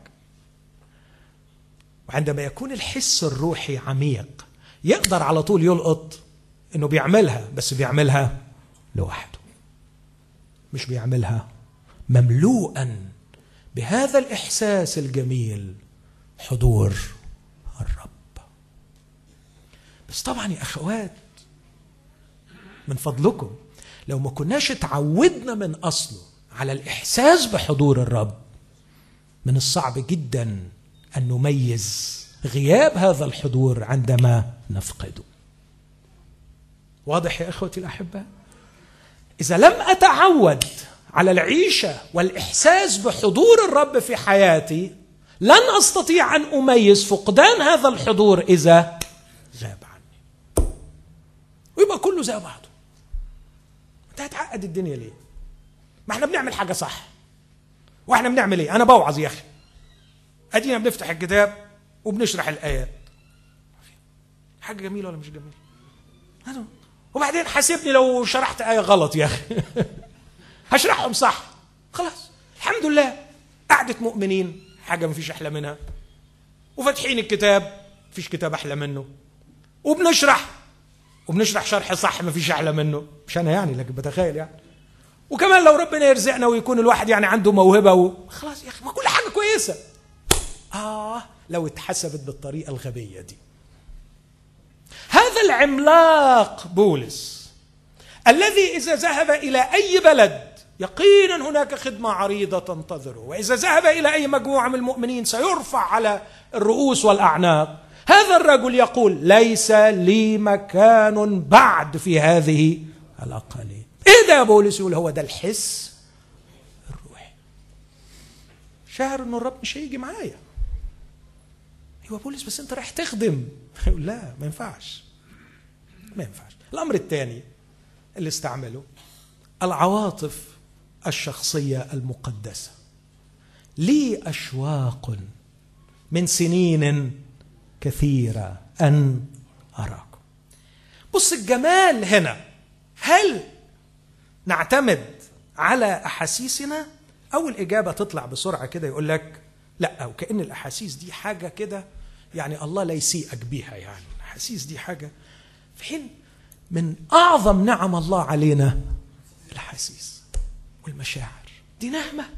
وعندما يكون الحس الروحي عميق يقدر على طول يلقط أنه بيعملها، بس بيعملها لوحده، مش بيعملها مملوءا بهذا الإحساس الجميل، حضور الرب. بس طبعا يا أخوات من فضلكم لو ما كناش اتعودنا من أصله على الإحساس بحضور الرب، من الصعب جدا أن نميز غياب هذا الحضور عندما نفقده. واضح يا أخوتي الأحباء؟ إذا لم أتعود على العيشة والإحساس بحضور الرب في حياتي لن أستطيع أن أميز فقدان هذا الحضور إذا غاب عني، ويبقى كله زي بعضه. أنت هتعقد الدنيا ليه؟ ما احنا بنعمل حاجة صح، واحنا بنعمل ايه؟ أنا بوعظ يا أخي، أدينا بنفتح الكتاب وبنشرح الآيات، حاجة جميلة ولا مش جميلة؟ وبعدين حاسبني لو شرحت آية غلط يا أخي هشرحهم صح، خلاص الحمد لله. قعدة مؤمنين حاجة مفيش أحلى منها، وفتحين الكتاب مفيش كتاب أحلى منه، وبنشرح شرح صح مفيش أحلى منه، مش أنا يعني لكن بتخيل يعني. وكمان لو ربنا يرزقنا ويكون الواحد يعني عنده موهبة خلاص يا أخي ما كل حاجة كويسة. لو اتحسبت بالطريقة الغبية دي هذا العملاق بولس الذي إذا ذهب إلى أي بلد يقينا هناك خدمة عريضة تنتظره، وإذا ذهب إلى أي مجموعة من المؤمنين سيرفع على الرؤوس والأعناق، هذا الرجل يقول ليس لي مكان بعد في هذه الأقاليم. إيه ده يا بولس؟ يقول هو ده الحس الروحي. شعر إنه الرب مش هيجي معايا. ايوه بولس بس انت رايح تخدم. يقول لا ما ينفعش. الامر الثاني اللي استعمله العواطف الشخصيه المقدسه. لي اشواق من سنين كثيره ان اراكم. بص الجمال هنا، هل نعتمد على احاسيسنا؟ اول اجابه تطلع بسرعه كده يقول لك لا، وكأن الأحاسيس دي حاجة كده يعني الله لا يسيئك بيها، يعني الأحاسيس دي حاجة، في حين من أعظم نعم الله علينا الأحاسيس والمشاعر. دي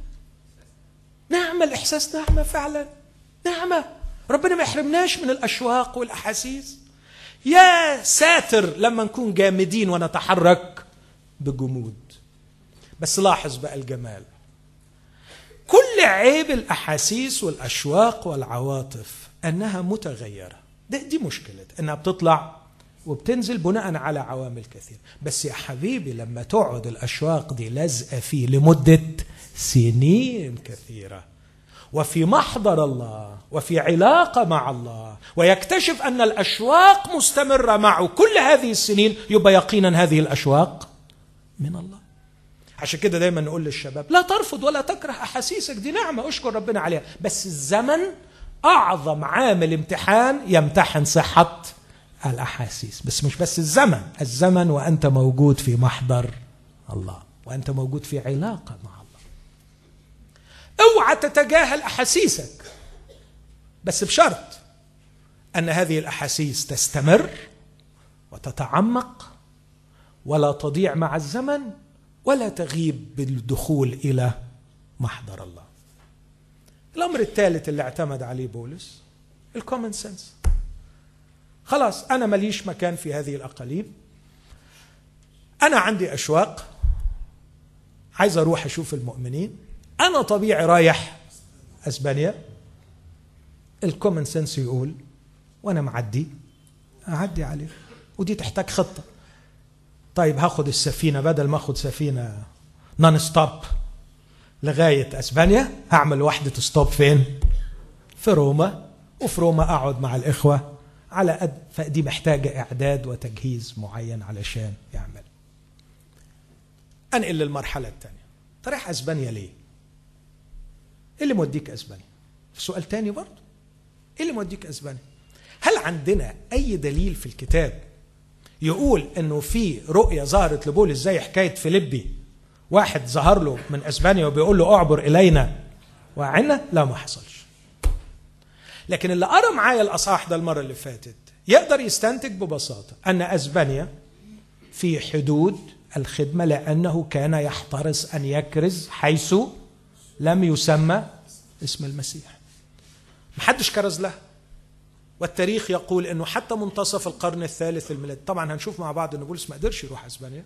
نعمة الإحساس، نعمة فعلا، نعمة. ربنا ما يحرمناش من الأشواق والأحاسيس. يا ساتر لما نكون جامدين ونتحرك بجمود. بس لاحظ بقى الجمال، كل عيب الأحاسيس والأشواق والعواطف أنها متغيرة. دي مشكلة، أنها بتطلع وبتنزل بناء على عوامل كثيرة. بس يا حبيبي لما تقعد الأشواق دي لازقة فيه لمدة سنين كثيرة وفي محضر الله وفي علاقة مع الله، ويكتشف أن الأشواق مستمرة معه كل هذه السنين، يبقى يقينا هذه الأشواق من الله. عشان كده دايما نقول للشباب لا ترفض ولا تكره أحاسيسك، دي نعمة أشكر ربنا عليها. بس الزمن أعظم عامل امتحان يمتحن صحة الأحاسيس. بس مش بس الزمن وأنت موجود في محضر الله وأنت موجود في علاقة مع الله. اوعى تتجاهل أحاسيسك، بس بشرط أن هذه الأحاسيس تستمر وتتعمق ولا تضيع مع الزمن ولا تغيب بالدخول إلى محضر الله. الأمر الثالث اللي اعتمد عليه بولس الكومن سنس. خلاص أنا ماليش مكان في هذه الأقاليم، أنا عندي أشواق، عايز أروح أشوف المؤمنين، أنا طبيعي رايح أسبانيا. الكومن سنس يقول وأنا أعدي عليه، ودي تحتاج خطة. طيب هاخد السفينة، بدل ما أخد سفينة نون ستوب لغاية أسبانيا، هعمل واحدة ستوب فين؟ في روما، وفي روما أقعد مع الإخوة على قد، فدي محتاجة إعداد وتجهيز معين علشان يعمل. أنقل للمرحلة الثانية، رايح أسبانيا ليه؟ إيه اللي موديك أسبانيا؟ سؤال تاني برضو، إيه اللي موديك أسبانيا؟ هل عندنا أي دليل في الكتاب يقول انه في رؤية ظهرت لبولس زي حكاية فيليبي، واحد ظهر له من اسبانيا وبيقول له اعبر الينا وعنا؟ لا، ما حصلش. لكن اللي قرأ معايا الاصحاح ده المرة اللي فاتت يقدر يستنتج ببساطة ان اسبانيا في حدود الخدمة، لانه كان يحترس ان يكرز حيث لم يسمى اسم المسيح. محدش كرز له، والتاريخ يقول انه حتى منتصف القرن الثالث الميلادي، طبعا هنشوف مع بعض ان بولس ما قدرش يروح اسبانيا،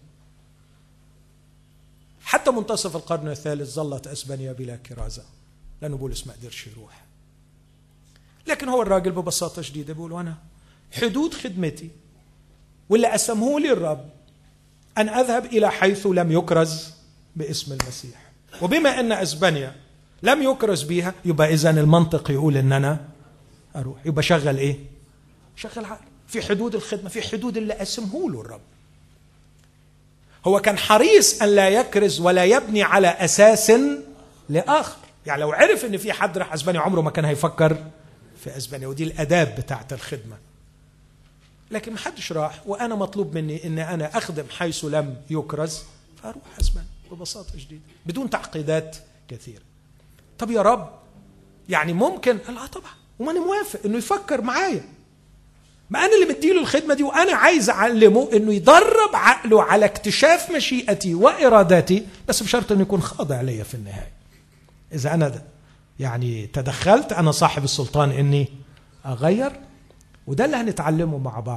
حتى منتصف القرن الثالث ظلت اسبانيا بلا كرازة لانه بولس ما قدرش يروح. لكن هو الراجل ببساطة شديدة بيقول وانا حدود خدمتي واللي قسمه لي الرب ان اذهب الى حيث لم يكرز باسم المسيح، وبما ان اسبانيا لم يكرز بيها يبقى اذن المنطق يقول ان انا أروح. يبقى شغل إيه؟ شغل عقل في حدود الخدمة، في حدود اللي قسمه له الرب. هو كان حريص أن لا يكرز ولا يبني على أساس لآخر. يعني لو عرف أن في حد راح أسبانيا عمره ما كان هيفكر في أسبانيا، ودي الأداب بتاعت الخدمة. لكن ما حدش راح، وأنا مطلوب مني أن أنا أخدم حيث لم يكرز، فأروح أسبانيا ببساطة شديدة بدون تعقيدات كثيرة. طب يا رب يعني ممكن؟ لا طبعا، وما أنا موافق أنه يفكر معايا، ما أنا اللي مديله الخدمة دي، وأنا عايز أعلمه أنه يدرب عقله على اكتشاف مشيئتي وإرادتي، بس بشرط أنه يكون خاضع ليا في النهاية. إذا أنا يعني تدخلت، أنا صاحب السلطان أني أغير. وده اللي هنتعلمه مع بعض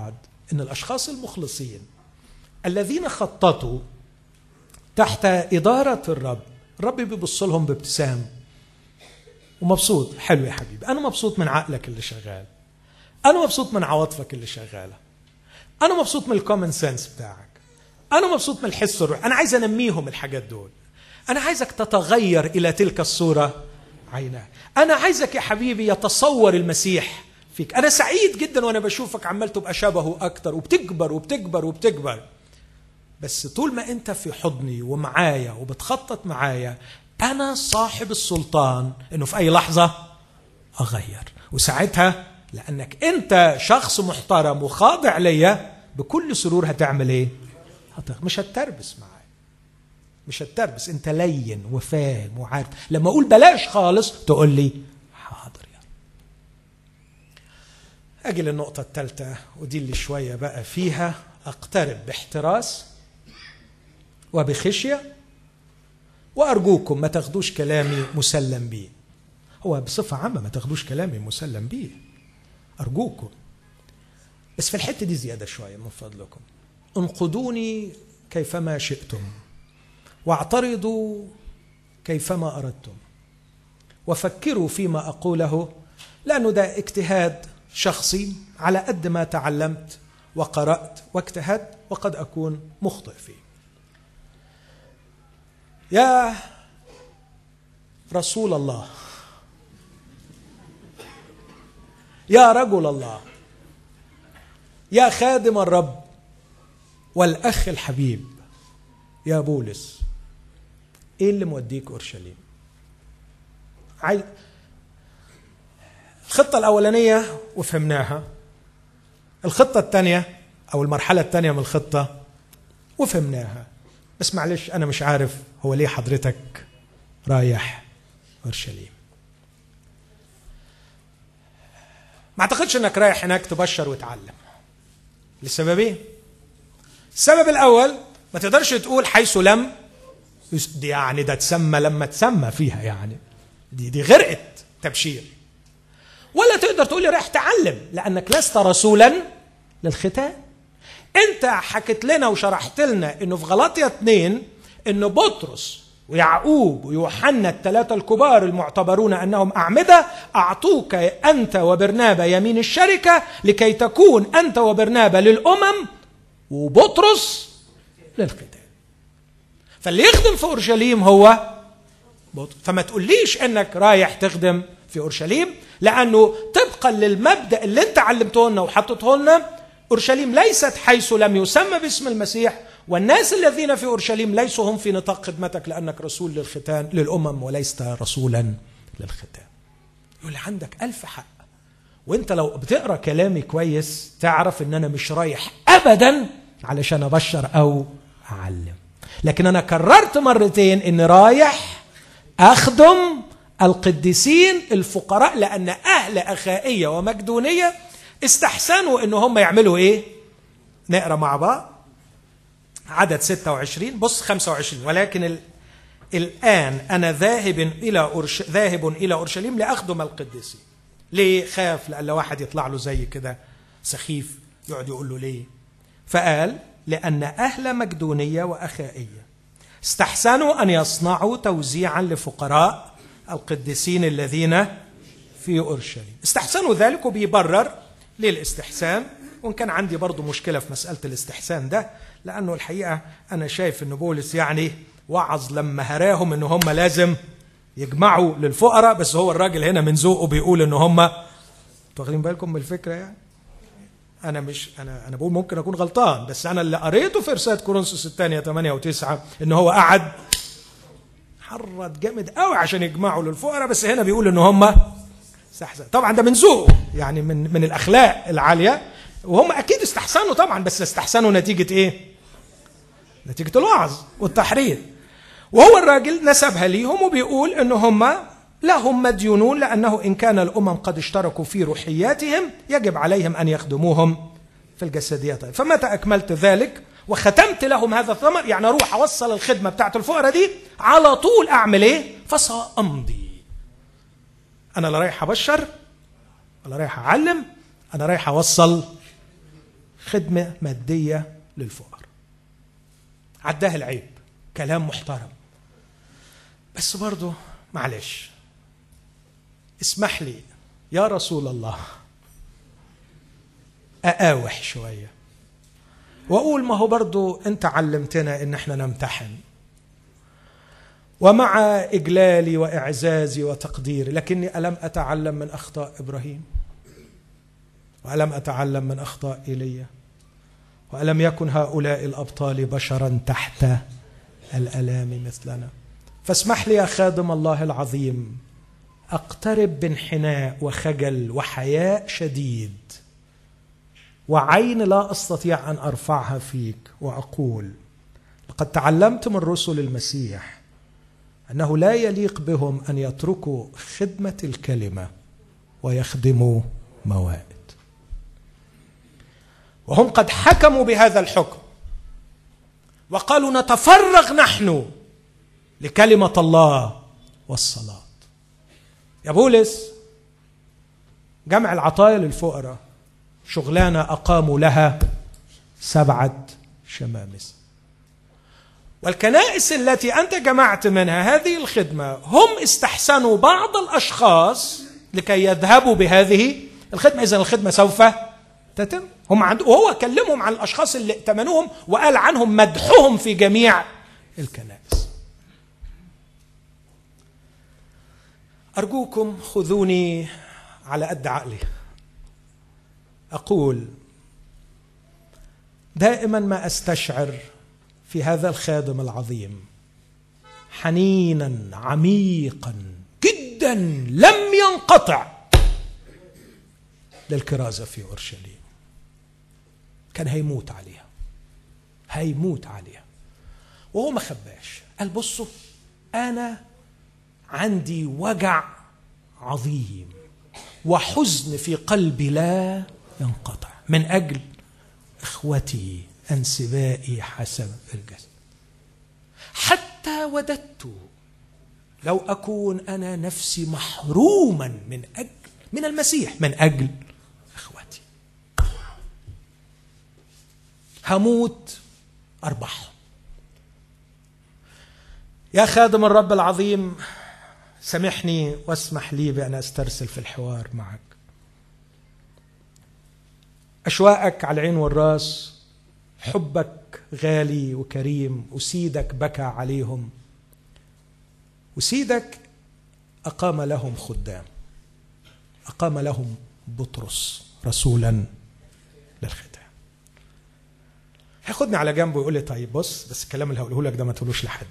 إن الأشخاص المخلصين الذين خططوا تحت إدارة الرب بيبص لهم بابتسام ومبسوط. حلو يا حبيبي، أنا مبسوط من عقلك اللي شغال، أنا مبسوط من عواطفك اللي شغالة، أنا مبسوط من الكومن سنس بتاعك، أنا مبسوط من الحس الروحي. أنا عايز أنميهم الحاجات دول، أنا عايزك تتغير إلى تلك الصورة عينها، أنا عايزك يا حبيبي يتصور المسيح فيك. أنا سعيد جدا وأنا بشوفك عمال تبقى شبهه أكتر وبتكبر وبتكبر وبتكبر، بس طول ما أنت في حضني ومعايا وبتخطط معايا، أنا صاحب السلطان إنه في أي لحظة أغير. وساعتها لأنك أنت شخص محترم وخاضع ليا، بكل سرور هتعمل إيه؟ مش هتتربس معايا، مش هتتربس. أنت لين وفاهم وعارف. لما أقول بلاش خالص تقول لي حاضر. يعني أجي للنقطة الثالثة، ودي اللي شوية بقى فيها أقترب باحتراس وبخشية، وأرجوكم ما تاخدوش كلامي مسلم بيه. هو بصفة عامة ما تاخدوش كلامي مسلم بيه، أرجوكم. بس في الحتة دي زيادة شوية من فضلكم. انقدوني كيفما شئتم، واعترضوا كيفما أردتم، وفكروا فيما أقوله، لأنه ده اجتهاد شخصي على قد ما تعلمت وقرأت واجتهدت، وقد أكون مخطئ فيه. يا رسول الله، يا رجل الله، يا خادم الرب والأخ الحبيب، يا بولس، إيه اللي موديك أورشليم؟ الخطة الأولانية وفهمناها، الخطة الثانية أو المرحلة الثانية من الخطة وفهمناها، بس معلش أنا مش عارف هو ليه حضرتك رايح أورشليم. ما أعتقدش أنك رايح هناك تبشر وتعلم، لسببين. السبب الأول، ما تقدرش تقول حيث لم دي، يعني ده تسمى لما تسمى فيها، يعني دي غرقت تبشير. ولا تقدر تقول لي رايح تعلم، لأنك لست رسولا للختان. أنت حكت لنا وشرحت لنا أنه في غلاطية 2 أنه بطرس ويعقوب ويوحنا الثلاثة الكبار المعتبرون أنهم أعمدة أعطوك أنت وبرنابا يمين الشركة لكي تكون أنت وبرنابا للأمم وبطرس للختان. فاللي يخدم في أورشليم هو بطرس. فما تقوليش أنك رايح تخدم في أورشليم، لأنه طبقا للمبدأ اللي انت علمته لنا وحطته لنا، أورشليم ليست حيث لم يسمى باسم المسيح، والناس الذين في أورشليم ليسوا هم في نطاق خدمتك، لأنك رسول للختان للأمم وليست رسولا للختان. يقول لي عندك ألف حق، وانت لو بتقرأ كلامي كويس تعرف ان انا مش رايح أبدا علشان أبشر أو أعلم، لكن أنا كررت مرتين ان رايح أخدم القديسين الفقراء، لأن أهل أخائية ومقدونية استحسنوا ان هم يعملوا ايه؟ نقرأ مع بعض عدد 26. بص 25: ولكن الآن أنا ذاهب إلى أورشليم لأخدم القديسين. ليه خاف؟ لأن واحد يطلع له زي كده سخيف يقعد يقول له ليه؟ فقال لأن أهل مقدونية وأخائية استحسنوا أن يصنعوا توزيعا لفقراء القديسين الذين في أورشليم. استحسنوا ذلك، وبيبرر للاستحسان. وإن كان عندي برضو مشكلة في مسألة الاستحسان ده، لأنه الحقيقة أنا شايف أن بولس يعني وعظ لما هراهم أنه هم لازم يجمعوا للفقراء، بس هو الراجل هنا من ذوقه بيقول أنه هم، واخدين بالكم من الفكرة؟ يعني أنا بقول ممكن أكون غلطان، بس أنا اللي قريته في رسالة كورنثوس الثانية 8 و9 أنه هو قعد حرد جامد قوي عشان يجمعوا للفقراء، بس هنا بيقول أنه هم استحسن. طبعا ده من ذوقه، يعني من الأخلاق العالية، وهم أكيد استحسنوا طبعا، بس استحسنوا نتيجة إيه؟ نتيجة الوعظ والتحرير. وهو الراجل نسبها ليهم وبيقول أنه هم لهم مديونون، لأنه إن كان الأمم قد اشتركوا في روحياتهم يجب عليهم أن يخدموهم في الجسديات. فمتى أكملت ذلك وختمت لهم هذا الثمر، يعني أروح أوصل الخدمة بتاعت الفقراء دي على طول، أعمل إيه؟ فسأمضي. أنا لا رايح أبشر ولا رايح أعلم، أنا رايح أوصل خدمة مادية للفقراء. عداه العيب، كلام محترم، بس برضو معلش اسمح لي يا رسول الله أقاوح شوية وأقول ما هو برضو أنت علمتنا إن احنا نمتحن، ومع إجلالي وإعزازي وتقديري لكني ألم أتعلم من أخطاء إبراهيم، وألم أتعلم من أخطاء إيليا، وألم يكن هؤلاء الأبطال بشرا تحت الآلام مثلنا. فاسمح لي يا خادم الله العظيم أقترب بانحناء وخجل وحياء شديد وعين لا أستطيع أن أرفعها فيك وأقول لقد تعلمت من رسل المسيح أنه لا يليق بهم أن يتركوا خدمة الكلمة ويخدموا موائد، وهم قد حكموا بهذا الحكم وقالوا نتفرغ نحن لكلمة الله والصلاة. يا بولس، جمع العطايا للفقراء شغلانة أقاموا لها 7 شمامس، والكنائس التي أنت جمعت منها هذه الخدمة هم استحسنوا بعض الأشخاص لكي يذهبوا بهذه الخدمة. إذن الخدمة سوف تتم. وهو كلمهم عن الأشخاص اللي ائتمنوهم وقال عنهم مدحهم في جميع الكنائس. أرجوكم خذوني على قد عقلي. أقول دائما ما أستشعر في هذا الخادم العظيم حنينا عميقا جدا لم ينقطع للكرازة في أورشليم. كان هيموت عليها وهو ما خباش. قال بصوا، أنا عندي وجع عظيم وحزن في قلبي لا ينقطع من أجل إخوتي أنسبائي حسب الجسد، حتى وددت لو أكون أنا نفسي محروما من المسيح من أجل إخوتي. هموت أربحهم. يا خادم الرب العظيم، سامحني واسمح لي بأن أسترسل في الحوار معك. أشواقك على العين والراس، حبك غالي وكريم، وسيدك بكى عليهم، وسيدك أقام لهم خدام، أقام لهم بطرس رسولا للختام. هياخدني على جنب ويقول لي طيب بص، بس الكلام اللي هقوله لك ده ما تقولوش لحد.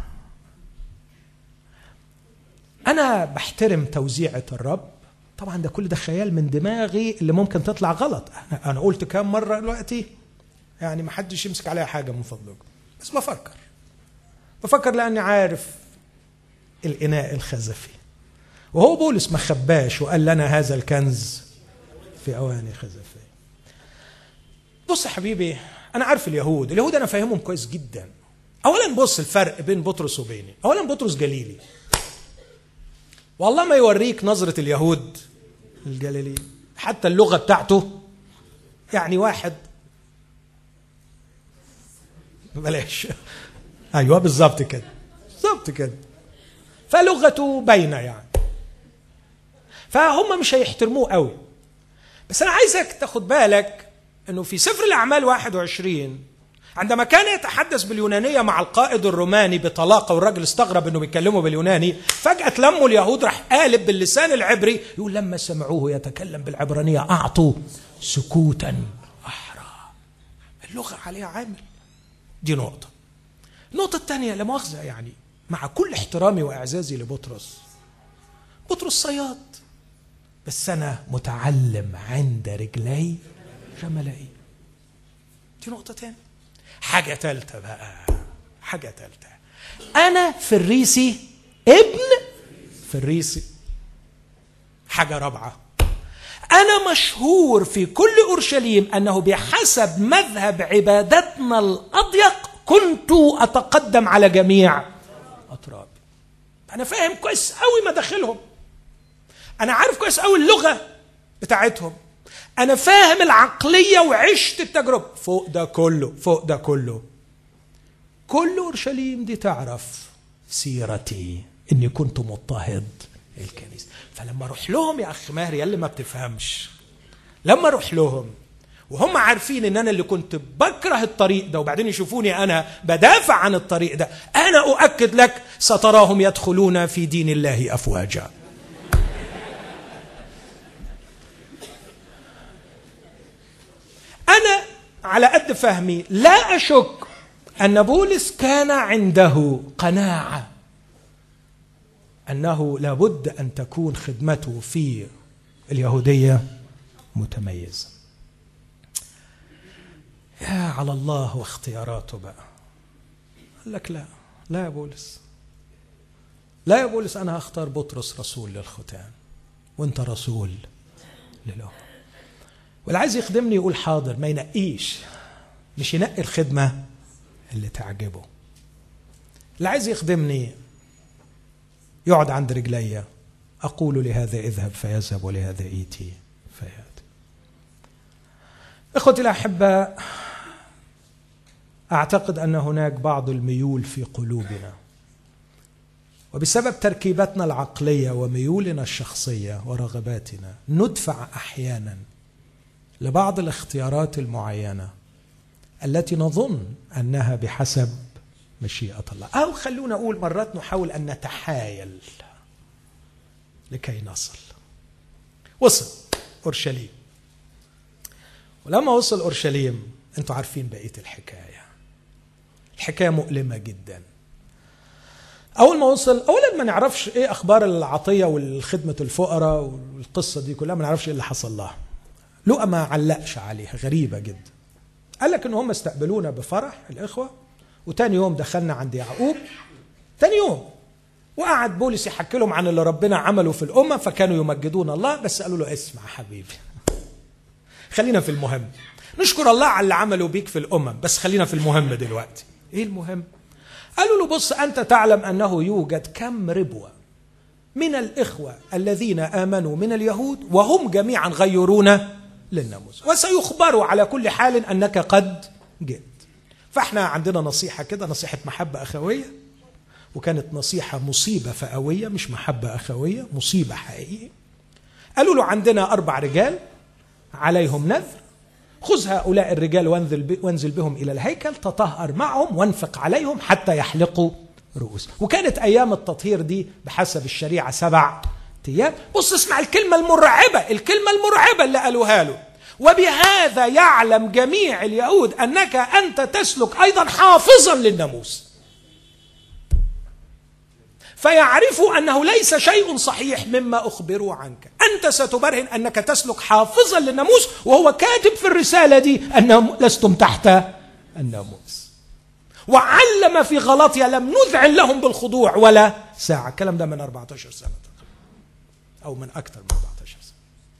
أنا بحترم توزيعة الرب طبعا، ده كل ده خيال من دماغي اللي ممكن تطلع غلط. أنا قلت كام مرة دلوقتي يعني ما حدش يمسك عليها حاجة من فضلكم، بس بفكر لأني عارف الإناء الخزفي، وهو بولس ما خباش وقال لنا هذا الكنز في أواني خزفية. بص يا حبيبي، أنا عارف اليهود أنا فاهمهم كويس جدا. أولا بص الفرق بين بطرس وبيني. أولا بطرس جليلي، والله ما يوريك نظرة اليهود الجليلي، حتى اللغة بتاعته يعني واحد بلاش أيوة بالضبط كده فلغته باينة يعني، فهم مش هيحترموه قوي. بس أنا عايزك تاخد بالك أنه في سفر الأعمال 21 عندما كان يتحدث باليونانية مع القائد الروماني بطلاقة والراجل استغرب أنه بيكلمه باليوناني، فجأة تلموا اليهود راح قالب باللسان العبري، يقول لما سمعوه يتكلم بالعبرانية أعطوا سكوتا أحرى. اللغة عليها عامل. دي نقطة. النقطة الثانية، لا مؤاخذة يعني مع كل احترامي وإعزازي لبطرس، بطرس صياد، بس أنا متعلم عند رجلي جملائي. دي نقطة تانية. حاجة ثالثة بقى، أنا فريسي ابن فريسي. حاجة رابعة، أنا مشهور في كل أورشليم أنه بحسب مذهب عبادتنا الأضيق كنت أتقدم على جميع أطراب. أنا فاهم كويس قوي مداخلهم، أنا عارف كويس قوي اللغة بتاعتهم، أنا فاهم العقلية وعشت التجربة. فوق ده كله، فوق ده كله، كل أورشليم دي تعرف سيرتي إني كنت مضطهد الكنيسة. فلما أروح لهم يا أخ ماهر يلي ما بتفهمش، لما أروح لهم وهم عارفين إن أنا اللي كنت بكره الطريق ده، وبعدين يشوفوني أنا بدافع عن الطريق ده، أنا أؤكد لك ستراهم يدخلون في دين الله أفواجا. أنا على قد فهمي لا أشك أن بولس كان عنده قناعة أنه لابد أن تكون خدمته في اليهودية متميزة. يا على الله واختياراته بقى. قال لك لا، لا يا بولس، لا يا بولس، أنا هختار بطرس رسول للختان وانت رسول للأمم. واللي عايز يخدمني يقول حاضر، ما ينقيش، مش ينقي الخدمة اللي تعجبه. اللي عايز يخدمني يقعد عند رجلي، أقول لهذا اذهب فيذهب ولهذا إيتي فيأتي. إخوتي الأحباء، أعتقد أن هناك بعض الميول في قلوبنا، وبسبب تركيبتنا العقلية وميولنا الشخصية ورغباتنا ندفع أحيانا لبعض الاختيارات المعينة التي نظن أنها بحسب مشيئة الله، أو خلونا أقول مرات نحاول أن نتحايل لكي نصل. وصل أورشليم، ولما وصل أورشليم أنتوا عارفين بقية الحكاية. الحكاية مؤلمة جدا. أول ما وصل، أولا ما نعرفش إيه أخبار العطية والخدمة الفقراء والقصة دي كلها، ما نعرفش إيه اللي حصل لها. لقى ما علقش عليها، غريبة جدا. قال لك إن هم استقبلونا بفرح الإخوة، وتاني يوم دخلنا عند يعقوب، تاني يوم، وقعد بولس يحكي لهم عن اللي ربنا عمله في الأمة، فكانوا يمجدون الله. بس قالوا له اسمع حبيبي، خلينا في المهم، نشكر الله على اللي عمله بيك في الأمم، بس خلينا في المهم دلوقتي. إيه المهم؟ قالوا له بص، أنت تعلم أنه يوجد كم ربوة من الإخوة الذين آمنوا من اليهود وهم جميعا غيرون للناموس، وسيخبروا على كل حال أنك قد جئت. فاحنا عندنا نصيحة كده، نصيحة محبة أخوية، وكانت نصيحة مصيبة فئوية، مش محبة أخوية، مصيبة حقيقية. قالوا له عندنا 4 رجال عليهم نذر، خذ هؤلاء الرجال وانزل بهم إلى الهيكل، تطهر معهم وانفق عليهم حتى يحلقوا رؤوس. وكانت أيام التطهير دي بحسب الشريعة 7 أيام. بص اسمع الكلمة المرعبة، الكلمة المرعبة اللي قالوها له: وبهذا يعلم جميع اليهود أنك أنت تسلك أيضا حافظا للناموس. فيعرفوا أنه ليس شيء صحيح مما أخبروا عنك، أنت ستبرهن أنك تسلك حافظا للناموس، وهو كاتب في الرسالة دي أنهم لستم تحت الناموس. وعلم في غلطية لم نذعن لهم بالخضوع ولا ساعة. الكلام ده من 14 سنة أو من أكثر من 14 سنة.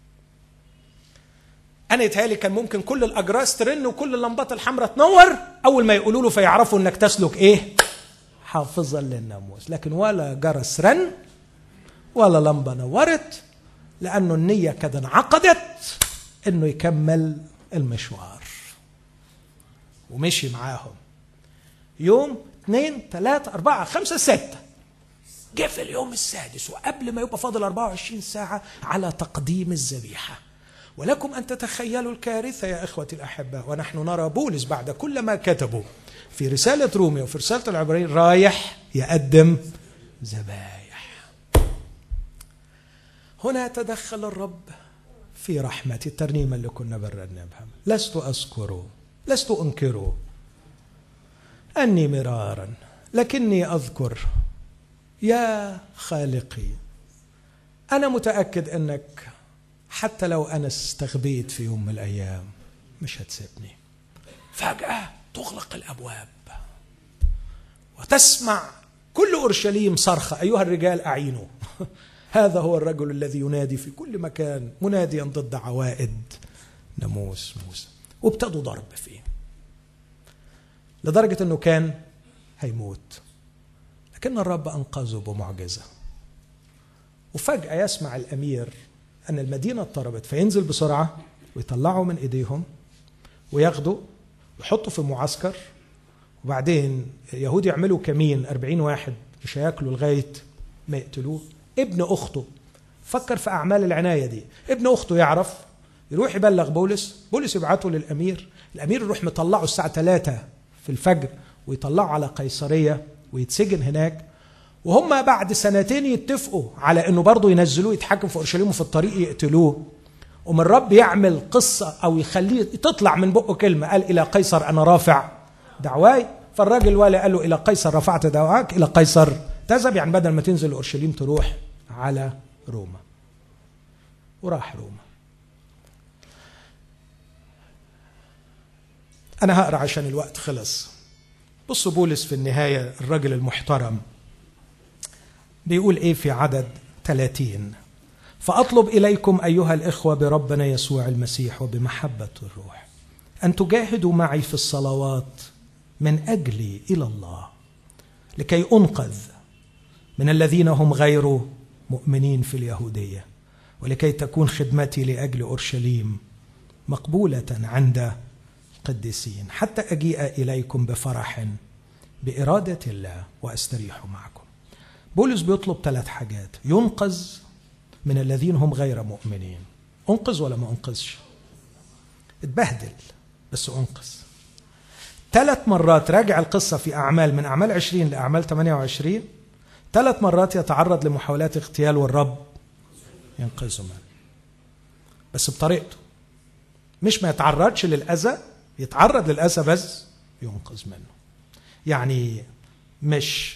أنا يتهيألي كان ممكن كل الأجراس ترن وكل اللمبات الحمراء تنور أول ما يقولوا له، فيعرفوا أنك تسلك إيه؟ حافظا للناموس. لكن ولا جرس رن ولا لمبة نورت، لأنه النية كده انعقدت أنه يكمل المشوار. ومشي معاهم يوم 2 3 4 5 6. جاء في اليوم السادس وقبل ما يبقى فاضل 24 ساعة على تقديم الذبيحة. ولكم أن تتخيلوا الكارثة يا إخوتي الأحباء، ونحن نرى بولس بعد كل ما كتبه في رسالة روميا وفي رسالة العبرانيين رايح يقدم ذبائح. هنا تدخل الرب في رحمة. الترنيمة اللي كنا بنرنمها: لست أذكر، لست أنكر أني مرارا، لكني أذكر يا خالقي. أنا متأكد أنك حتى لو أنا استغبيت في يوم من الأيام مش هتسيبني. فجأة تغلق الأبواب وتسمع كل أورشليم صرخة: أيها الرجال أعينوا. هذا هو الرجل الذي ينادي في كل مكان مناديا ضد عوائد ناموس موسى. وابتدوا ضرب فيه لدرجة أنه كان هيموت، لكن الرب أنقذه بمعجزة. وفجأة يسمع الأمير أن المدينة اضطربت، فينزل بسرعة ويطلعوا من إيديهم وياخدوا ويحطوا في معسكر، وبعدين اليهود يعملوا كمين 40 واحد مش هياكلوا لغاية ما يقتلوه. ابن أخته فكر في أعمال العناية دي، ابن أخته يعرف يروح يبلغ بولس يبعته للأمير، الأمير يروح مطلعه الساعة 3 في الفجر ويطلعه على قيصرية ويتسجن هناك. وهم بعد 2 يتفقوا على أنه برضو ينزلوه يتحكم في أورشليم وفي الطريق يقتلوه. ومن الرب يعمل قصة أو يخليه تطلع من بقه كلمة، قال إلى قيصر أنا رافع دعواي. فالراجل والي قال له إلى قيصر رفعت دعواك، إلى قيصر تذهب، يعني بدل ما تنزل أورشليم تروح على روما. وراح روما. أنا هقرأ عشان الوقت خلص. بصوا بولس في النهاية الرجل المحترم بيقول إيه في عدد 30: فأطلب إليكم أيها الإخوة بربنا يسوع المسيح وبمحبة الروح أن تجاهدوا معي في الصلوات من أجلي إلى الله، لكي أنقذ من الذين هم غير مؤمنين في اليهودية، ولكي تكون خدمتي لأجل أورشليم مقبولة عند قديسين، حتى أجيء إليكم بفرح بإرادة الله وأستريح معكم. بولس بيطلب 3 حاجات: ينقذ من الذين هم غير مؤمنين. أنقذ ولا ما أنقذش؟ اتبهدل بس أنقذ. 3 مرات راجع القصة في أعمال، من أعمال 20 لأعمال 28، 3 مرات يتعرض لمحاولات اغتيال والرب ينقذه منه، بس بطريقته. مش ما يتعرضش للأذى، يتعرض للأذى بس ينقذ منه. يعني مش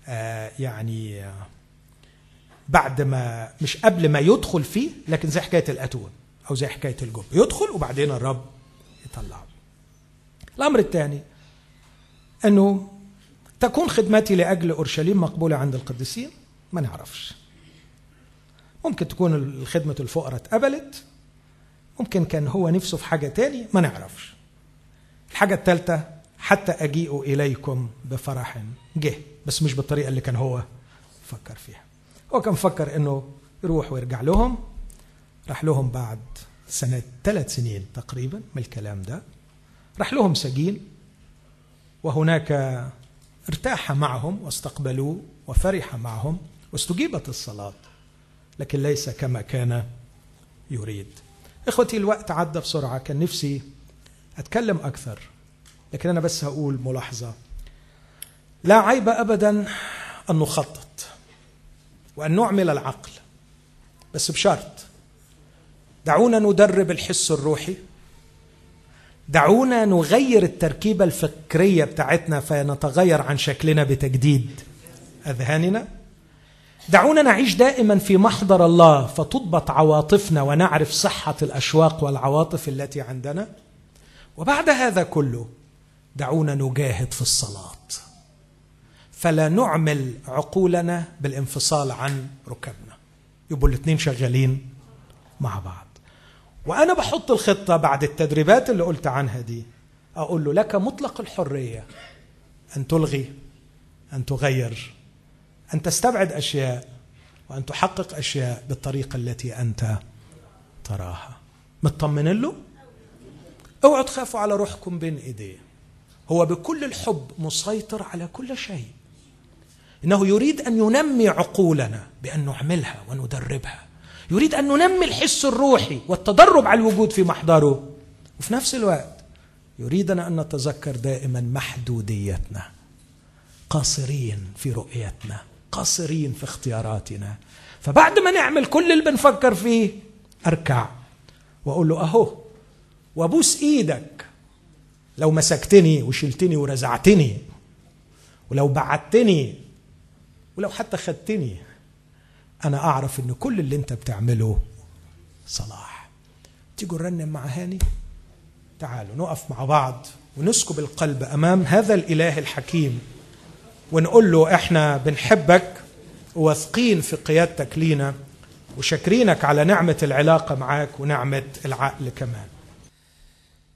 بعد ما، مش قبل ما يدخل فيه، لكن زي حكاية الأتون أو زي حكاية الجب، يدخل وبعدين الرب يطلعه. الأمر الثاني أنه تكون خدمتي لأجل أورشليم مقبولة عند القديسين. ما نعرفش، ممكن تكون خدمة الفقراء اتقبلت، ممكن كان هو نفسه في حاجة تاني، ما نعرفش. الحاجة الثالثة حتى أجيء إليكم بفرح، جه بس مش بالطريقة اللي كان هو فكر فيها. هو كان فكر أنه يروح ويرجع لهم. راح لهم بعد 3 سنين تقريبا من الكلام ده، راح لهم سجين، وهناك ارتاح معهم واستقبلوه وفرح معهم واستجيبت الصلاة، لكن ليس كما كان يريد. إخوتي الوقت عدى بسرعة، كان نفسي أتكلم أكثر، لكن أنا بس هقول ملاحظة: لا عيب أبدا أن نخطط وأن نعمل العقل، بس بشرط: دعونا ندرب الحس الروحي، دعونا نغير التركيبة الفكرية بتاعتنا فنتغير عن شكلنا بتجديد أذهاننا، دعونا نعيش دائما في محضر الله فتضبط عواطفنا ونعرف صحة الأشواق والعواطف التي عندنا، وبعد هذا كله دعونا نجاهد في الصلاة فلا نعمل عقولنا بالانفصال عن ركبنا، يبقوا الاثنين شغالين مع بعض. وأنا بحط الخطة بعد التدريبات اللي قلت عنها دي، أقول له: لك مطلق الحرية أن تلغي، أن تغير، أن تستبعد أشياء، وأن تحقق أشياء بالطريقة التي أنت تراها. مطمئنين له؟ اوعوا تخافوا على روحكم بين إيديه. هو بكل الحب مسيطر على كل شيء. إنه يريد أن ينمي عقولنا بأن نعملها وندربها، يريد أن ننمي الحس الروحي والتدرب على الوجود في محضره، وفي نفس الوقت يريدنا أن نتذكر دائما محدوديتنا، قاصرين في رؤيتنا، قاصرين في اختياراتنا. فبعد ما نعمل كل اللي بنفكر فيه، أركع وأقول له: أهو، وأبوس إيدك لو مسكتني وشلتني ورزعتني، ولو بعدتني، ولو حتى خدتني، أنا أعرف أن كل اللي أنت بتعمله صلاح. تيجوا نرنم مع هاني؟ تعالوا نقف مع بعض ونسكب القلب أمام هذا الإله الحكيم، ونقول له: إحنا بنحبك وواثقين في قيادتك لينا، وشكرينك على نعمة العلاقة معاك ونعمة العقل كمان.